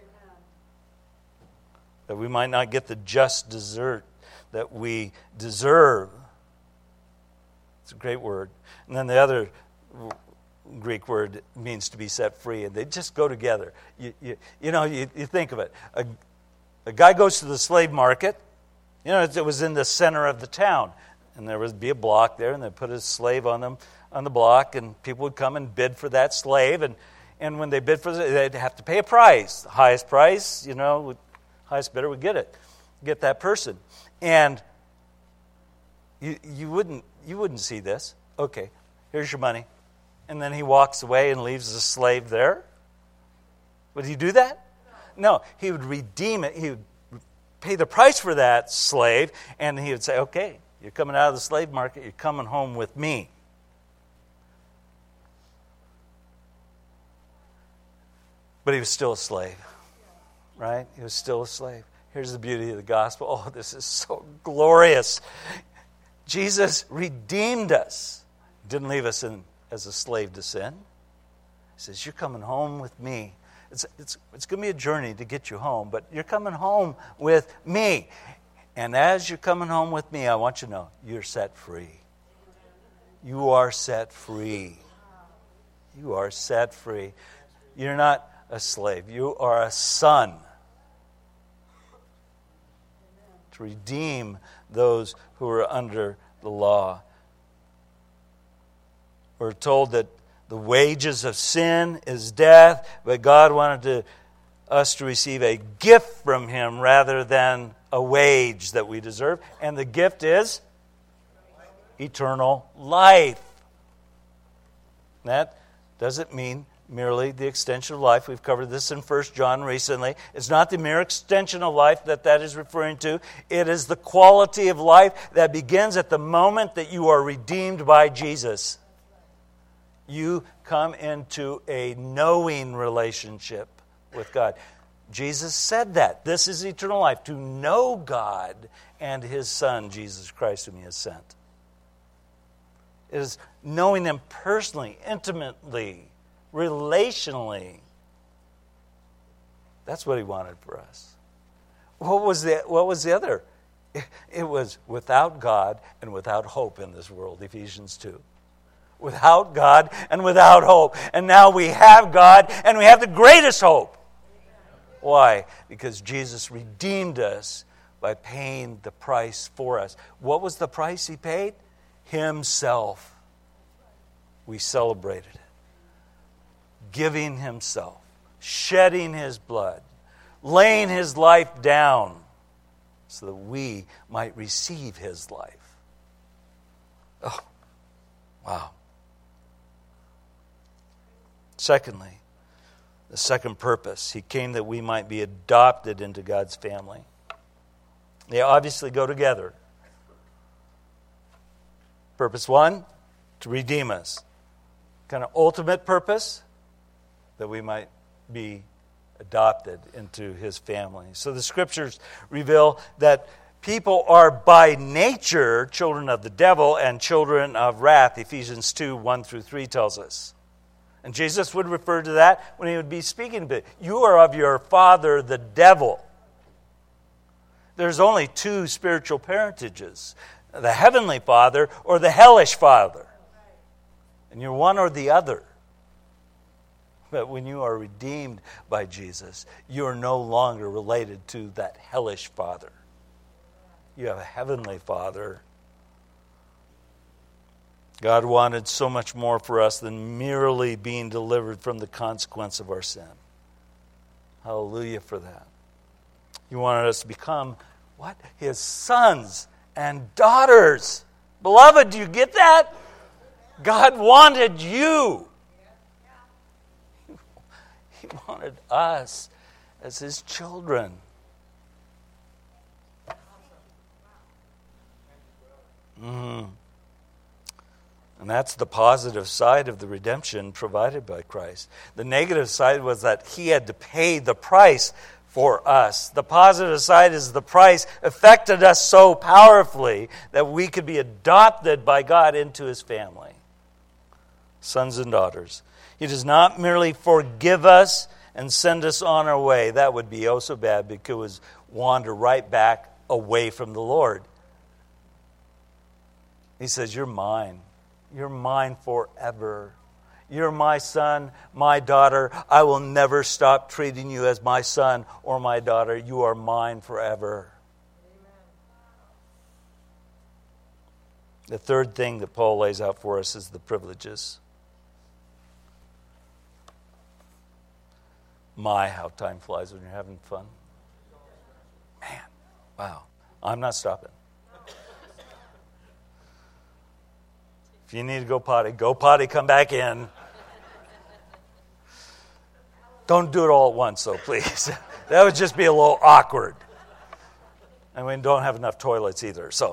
S1: That we might not get the just desert that we deserve. It's a great word. And then the other Greek word means to be set free, and they just go together. You, you, you know, you, you think of it. A, a guy goes to the slave market. You know, it was in the center of the town, and there would be a block there, and they'd put a slave on them on the block, and people would come and bid for that slave, and, and when they bid for it, they'd have to pay a price. The highest price, you know, highest bidder would get it, get that person. And you you wouldn't you wouldn't see this. Okay, here's your money. And then he walks away and leaves the slave there. Would he do that? No, he would redeem it. He would pay the price for that slave, and he would say, okay, you're coming out of the slave market, you're coming home with me. But he was still a slave, right? He was still a slave. Here's the beauty of the gospel. Oh, this is so glorious. Jesus redeemed us. Didn't leave us in as a slave to sin. He says, you're coming home with me. It's, it's, it's going to be a journey to get you home, but you're coming home with me. And as you're coming home with me, I want you to know, you're set free. You are set free. You are set free. You're not a slave. You are a son. To redeem those who are under the law. We're told that the wages of sin is death, but God wanted to, us to receive a gift from Him rather than a wage that we deserve. And the gift is eternal life. That doesn't mean merely the extension of life. We've covered this in First John recently. It's not the mere extension of life that that is referring to. It is the quality of life that begins at the moment that you are redeemed by Jesus. You come into a knowing relationship with God. Jesus said that. This is eternal life, to know God and His Son, Jesus Christ, whom He has sent. It is knowing Him personally, intimately, relationally. That's what He wanted for us. What was the, what was the other? It, it was without God and without hope in this world, Ephesians two. without God and without hope. And now we have God and we have the greatest hope. Why? Because Jesus redeemed us by paying the price for us. What was the price he paid? Himself. We celebrated it. Giving himself, shedding his blood, laying his life down so that we might receive his life. Oh, wow. Secondly, the second purpose, he came that we might be adopted into God's family. They obviously go together. Purpose one, to redeem us. Kind of ultimate purpose, that we might be adopted into his family. So the scriptures reveal that people are by nature children of the devil and children of wrath. Ephesians two, one through three tells us. And Jesus would refer to that when he would be speaking to you are of your father, the devil. There's only two spiritual parentages, the heavenly father or the hellish father. And you're one or the other. But when you are redeemed by Jesus, you are no longer related to that hellish father. You have a heavenly father. God wanted so much more for us than merely being delivered from the consequence of our sin. Hallelujah for that. He wanted us to become, what? His sons and daughters. Beloved, do you get that? God wanted you. He wanted us as his children. Mm. And that's the positive side of the redemption provided by Christ. The negative side was that he had to pay the price for us. The positive side is the price affected us so powerfully that we could be adopted by God into his family. Sons and daughters. He does not merely forgive us and send us on our way. That would be oh so bad because wander right back away from the Lord. He says, you're mine. You're mine forever. You're my son, my daughter. I will never stop treating you as my son or my daughter. You are mine forever. Amen. The third thing that Paul lays out for us is the privileges. My, how time flies when you're having fun. Man, wow. I'm not stopping. If you need to go potty, go potty, come back in. Don't do it all at once, though, please. That would just be a little awkward. And we don't have enough toilets either. So,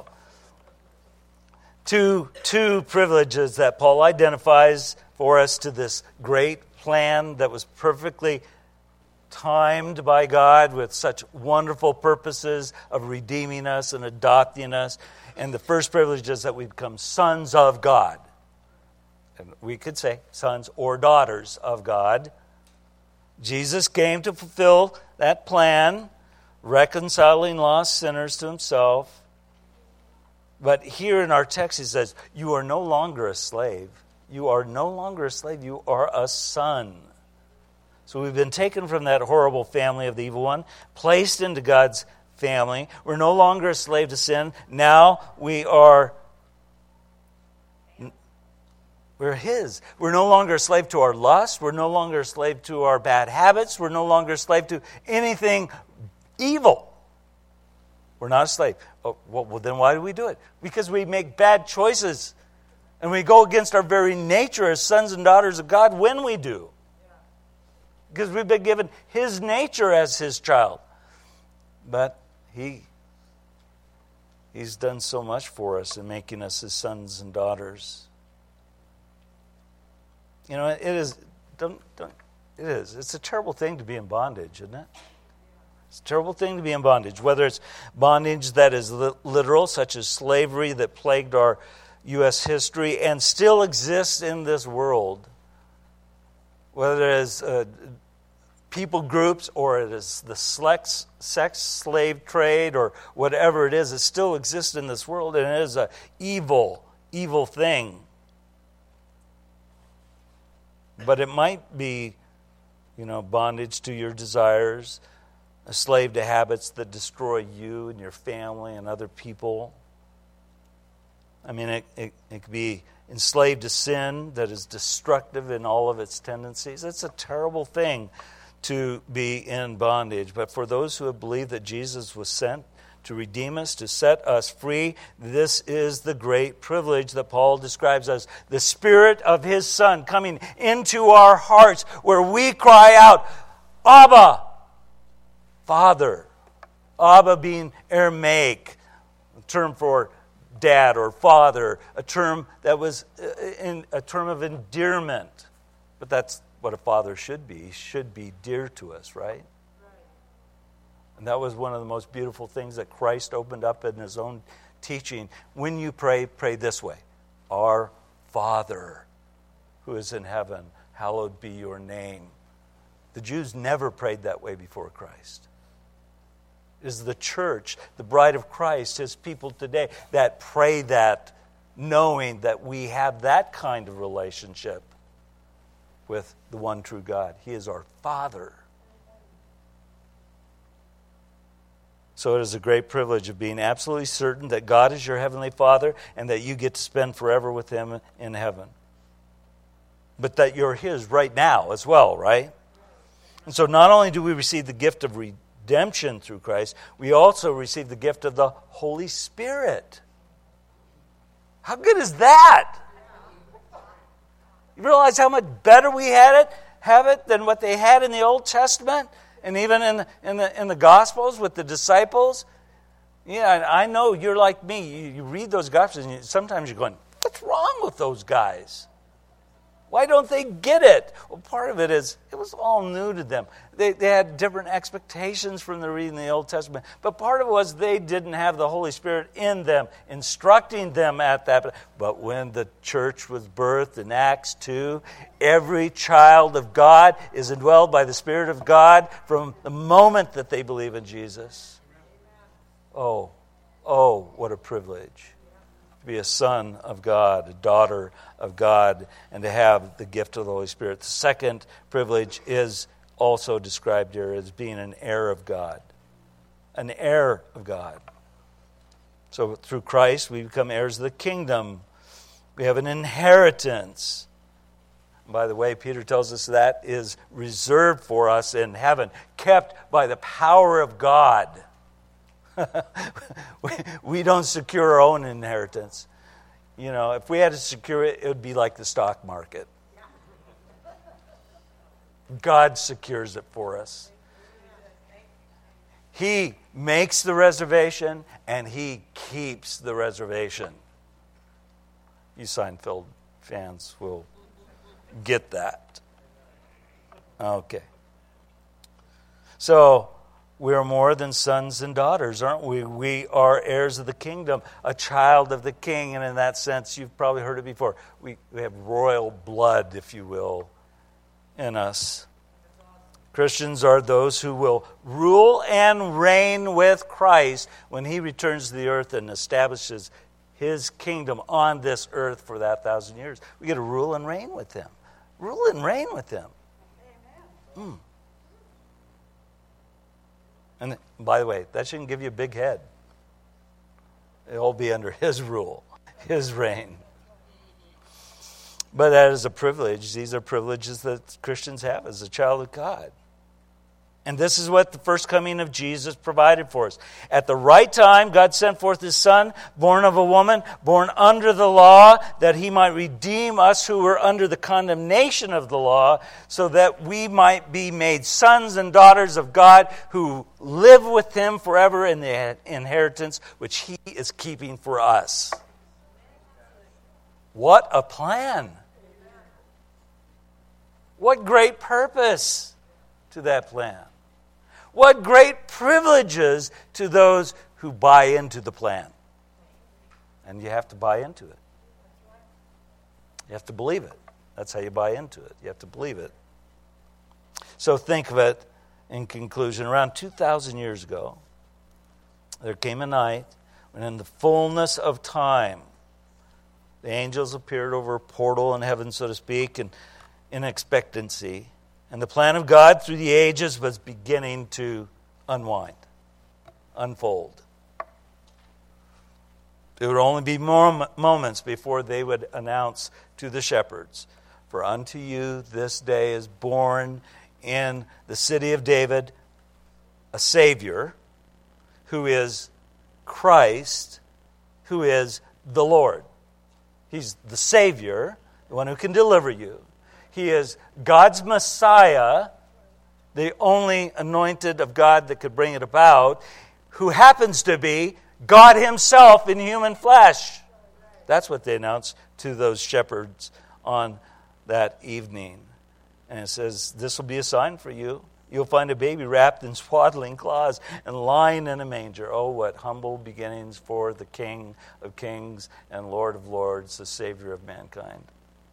S1: two, two privileges that Paul identifies for us to this great plan that was perfectly timed by God with such wonderful purposes of redeeming us and adopting us. And the first privilege is that we become sons of God. And we could say sons or daughters of God. Jesus came to fulfill that plan, reconciling lost sinners to himself. But here in our text, he says, you are no longer a slave. You are no longer a slave. You are a son. So we've been taken from that horrible family of the evil one, placed into God's family. We're no longer a slave to sin. Now we are, we're his. We're no longer a slave to our lust. We're no longer a slave to our bad habits. We're no longer a slave to anything evil. We're not a slave. Oh, well, well, then why do we do it? Because we make bad choices. And we go against our very nature as sons and daughters of God when we do. Because we've been given his nature as his child. But he, he's done so much for us in making us his sons and daughters. You know, it is, don't, don't, it is. It's a terrible thing to be in bondage, isn't it? It's a terrible thing to be in bondage. Whether it's bondage that is li- literal, such as slavery that plagued our U S history and still exists in this world. Whether it is uh, people groups or it is the sex, sex slave trade or whatever it is, it still exists in this world and it is an evil, evil thing. But it might be, you know, bondage to your desires, a slave to habits that destroy you and your family and other people. I mean, it, it, it could be enslaved to sin that is destructive in all of its tendencies. It's a terrible thing to be in bondage. But for those who have believed that Jesus was sent to redeem us, to set us free, this is the great privilege that Paul describes as the Spirit of His Son coming into our hearts, where we cry out, Abba, Father. Abba being Aramaic, a term for dad or father, a term that was in a term of endearment. But that's what a father should be. He should be dear to us, right? And that was one of the most beautiful things that Christ opened up in His own teaching. When you pray, pray this way. Our Father, who is in heaven, hallowed be your name. The Jews never prayed that way before Christ. It is the church, the bride of Christ, His people today, that pray that, knowing that we have that kind of relationship with the one true God. He is our Father. So it is a great privilege of being absolutely certain that God is your Heavenly Father and that you get to spend forever with Him in heaven. But that you're His right now as well, right? And so not only do we receive the gift of redemption through Christ, we also receive the gift of the Holy Spirit. How good is that? You realize how much better we had it, have it than what they had in the Old Testament? And even in the, in the in the Gospels with the disciples? Yeah, I know you're like me. You, you read those Gospels and you, sometimes you're going, what's wrong with those guys? Why don't they get it? Well, part of it is it was all new to them. They, they had different expectations from the reading the Old Testament. But part of it was they didn't have the Holy Spirit in them, instructing them at that. But when the church was birthed in Acts two, every child of God is indwelled by the Spirit of God from the moment that they believe in Jesus. Oh, oh, what a privilege. Be a son of God, a daughter of God, and to have the gift of the Holy Spirit. The second privilege is also described here as being an heir of God. An heir of God. So through Christ, we become heirs of the kingdom. We have an inheritance. By the way, Peter tells us that is reserved for us in heaven, kept by the power of God. we, we don't secure our own inheritance. You know, if we had to secure it, it would be like the stock market. God secures it for us. He makes the reservation and He keeps the reservation. You Seinfeld fans will get that. Okay. So, we are more than sons and daughters, aren't we? We are heirs of the kingdom, a child of the king. And in that sense, you've probably heard it before. We, we have royal blood, if you will, in us. Christians are those who will rule and reign with Christ when He returns to the earth and establishes His kingdom on this earth for that thousand years. We get to rule and reign with Him. Rule and reign with Him. Mm. And by the way, that shouldn't give you a big head. It'll be under His rule, His reign. But that is a privilege. These are privileges that Christians have as a child of God. And this is what the first coming of Jesus provided for us. At the right time, God sent forth His Son, born of a woman, born under the law, that He might redeem us who were under the condemnation of the law, so that we might be made sons and daughters of God who live with Him forever in the inheritance which He is keeping for us. What a plan! What great purpose to that plan. What great privileges to those who buy into the plan. And you have to buy into it. You have to believe it. That's how you buy into it. You have to believe it. So think of it in conclusion. Around two thousand years ago, there came a night when in the fullness of time, the angels appeared over a portal in heaven, so to speak, and in expectancy, and the plan of God through the ages was beginning to unwind, unfold. There would only be more moments before they would announce to the shepherds, "For unto you this day is born in the city of David a Savior, who is Christ, who is the Lord." He's the Savior, the one who can deliver you. He is God's Messiah, the only anointed of God that could bring it about, who happens to be God himself in human flesh. That's what they announced to those shepherds on that evening. And it says, "This will be a sign for you. You'll find a baby wrapped in swaddling cloths and lying in a manger." Oh, what humble beginnings for the King of kings and Lord of lords, the Savior of mankind.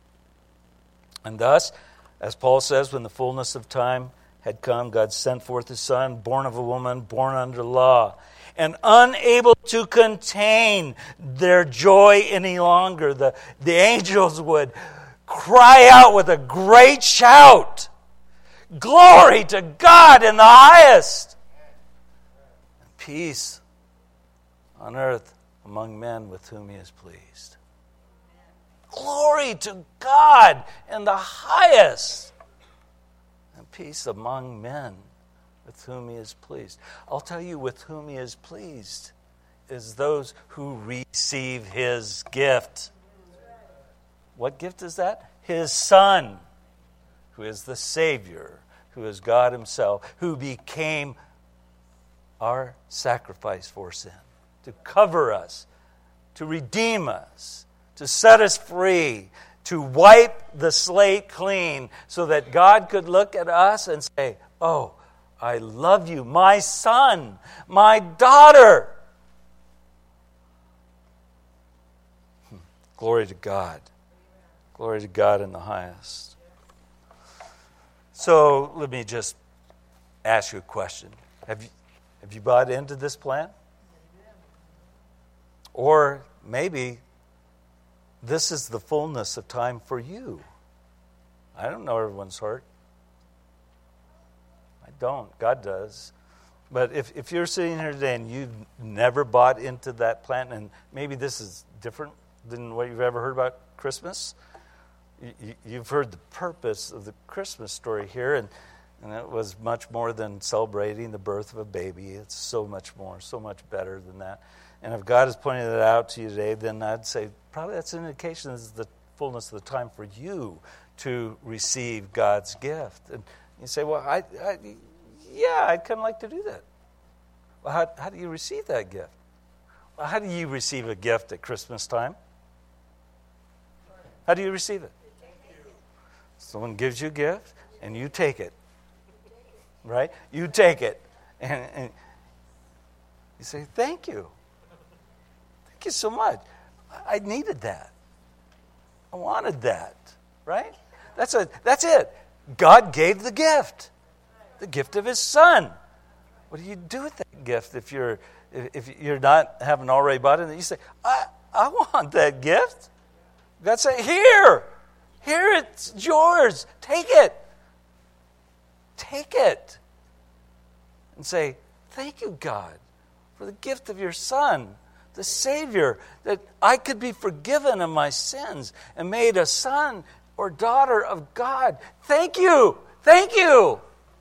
S1: And thus, as Paul says, when the fullness of time had come, God sent forth his Son, born of a woman, born under law, and unable to contain their joy any longer. The, the angels would cry out with a great shout, "Glory to God in the highest, and peace on earth among men with whom he is pleased." Glory to God in the highest, and peace among men with whom he is pleased. I'll tell you, with whom he is pleased is those who receive his gift. What gift is that? His Son, who is the Savior, who is God himself, who became our sacrifice for sin, to cover us, to redeem us, to set us free, to wipe the slate clean, so that God could look at us and say, "Oh, I love you, my son, my daughter." Hmm. Glory to God. Glory to God in the highest. So let me just ask you a question. Have you, have you bought into this plan? Or maybe this is the fullness of time for you. I don't know everyone's heart. I don't. God does. But if, if you're sitting here today and you've never bought into that plan, and maybe this is different than what you've ever heard about Christmas, you, you've heard the purpose of the Christmas story here, and, and it was much more than celebrating the birth of a baby. It's so much more, so much better than that. And if God is pointing it out to you today, then I'd say probably that's an indication this is the fullness of the time for you to receive God's gift. And you say, "Well, I, I yeah, I'd kind of like to do that." Well, how, how do you receive that gift? Well, how do you receive a gift at Christmas time? How do you receive it? Someone gives you a gift, and you take it. Right? You take it. And, and you say, "Thank you. Thank you so much. I needed that. I wanted that." Right? That's a, that's it. God gave the gift. The gift of his Son. What do you do with that gift if you're if you're not haven't already bought it? And you say, I, I want that gift. God say, "Here. Here, it's yours. Take it. Take it." And say, "Thank you, God, for the gift of your Son, the Savior, that I could be forgiven of my sins and made a son or daughter of God. Thank you. Thank you."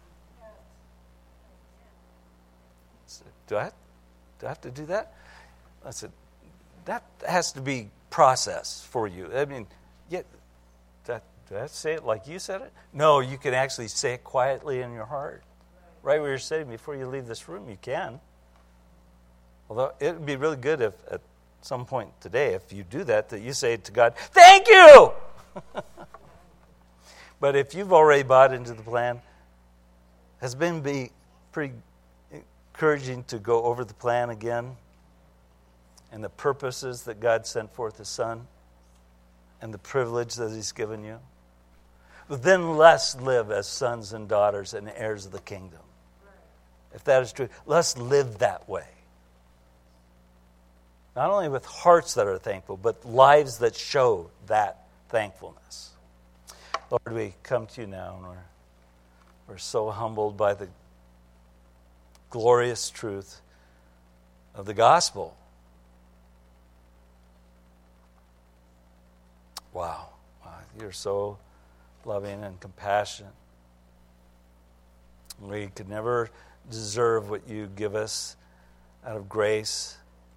S1: Do I, do I have to do that? I said, that has to be process for you. I mean, yeah, that, did I say it like you said it? No, you can actually say it quietly in your heart. Right where you're sitting before you leave this room, you can. Although it would be really good if at some point today, if you do that, that you say to God, "Thank you!" But if you've already bought into the plan, has it been be pretty encouraging to go over the plan again and the purposes that God sent forth his Son and the privilege that he's given you? But then let's live as sons and daughters and heirs of the kingdom. If that is true, let's live that way. Not only with hearts that are thankful, but lives that show that thankfulness. Lord, we come to you now, and we're, we're so humbled by the glorious truth of the gospel. Wow. Wow. You're so loving and compassionate. We could never deserve what you give us out of grace.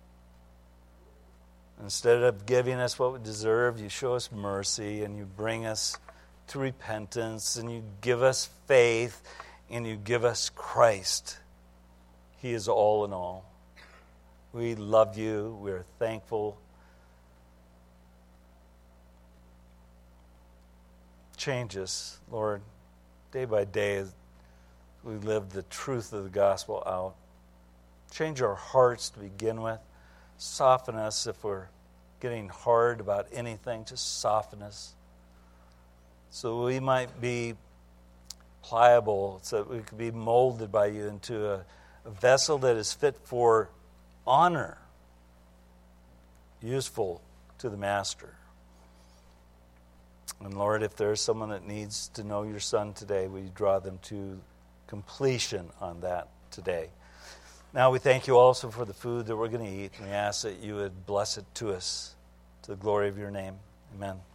S1: Instead of giving us what we deserve, you show us mercy and you bring us to repentance and you give us faith and you give us Christ. He is all in all. We love you. We are thankful. Change us, Lord, day by day as we live the truth of the gospel out. Change our hearts to begin with. Soften us if we're getting hard about anything. Just soften us so we might be pliable, so that we could be molded by you into a, a vessel that is fit for honor, useful to the Master. And Lord, if there's someone that needs to know your Son today, will you draw them to completion on that today? Now we thank you also for the food that we're going to eat. We ask that you would bless it to us, to the glory of your name. Amen.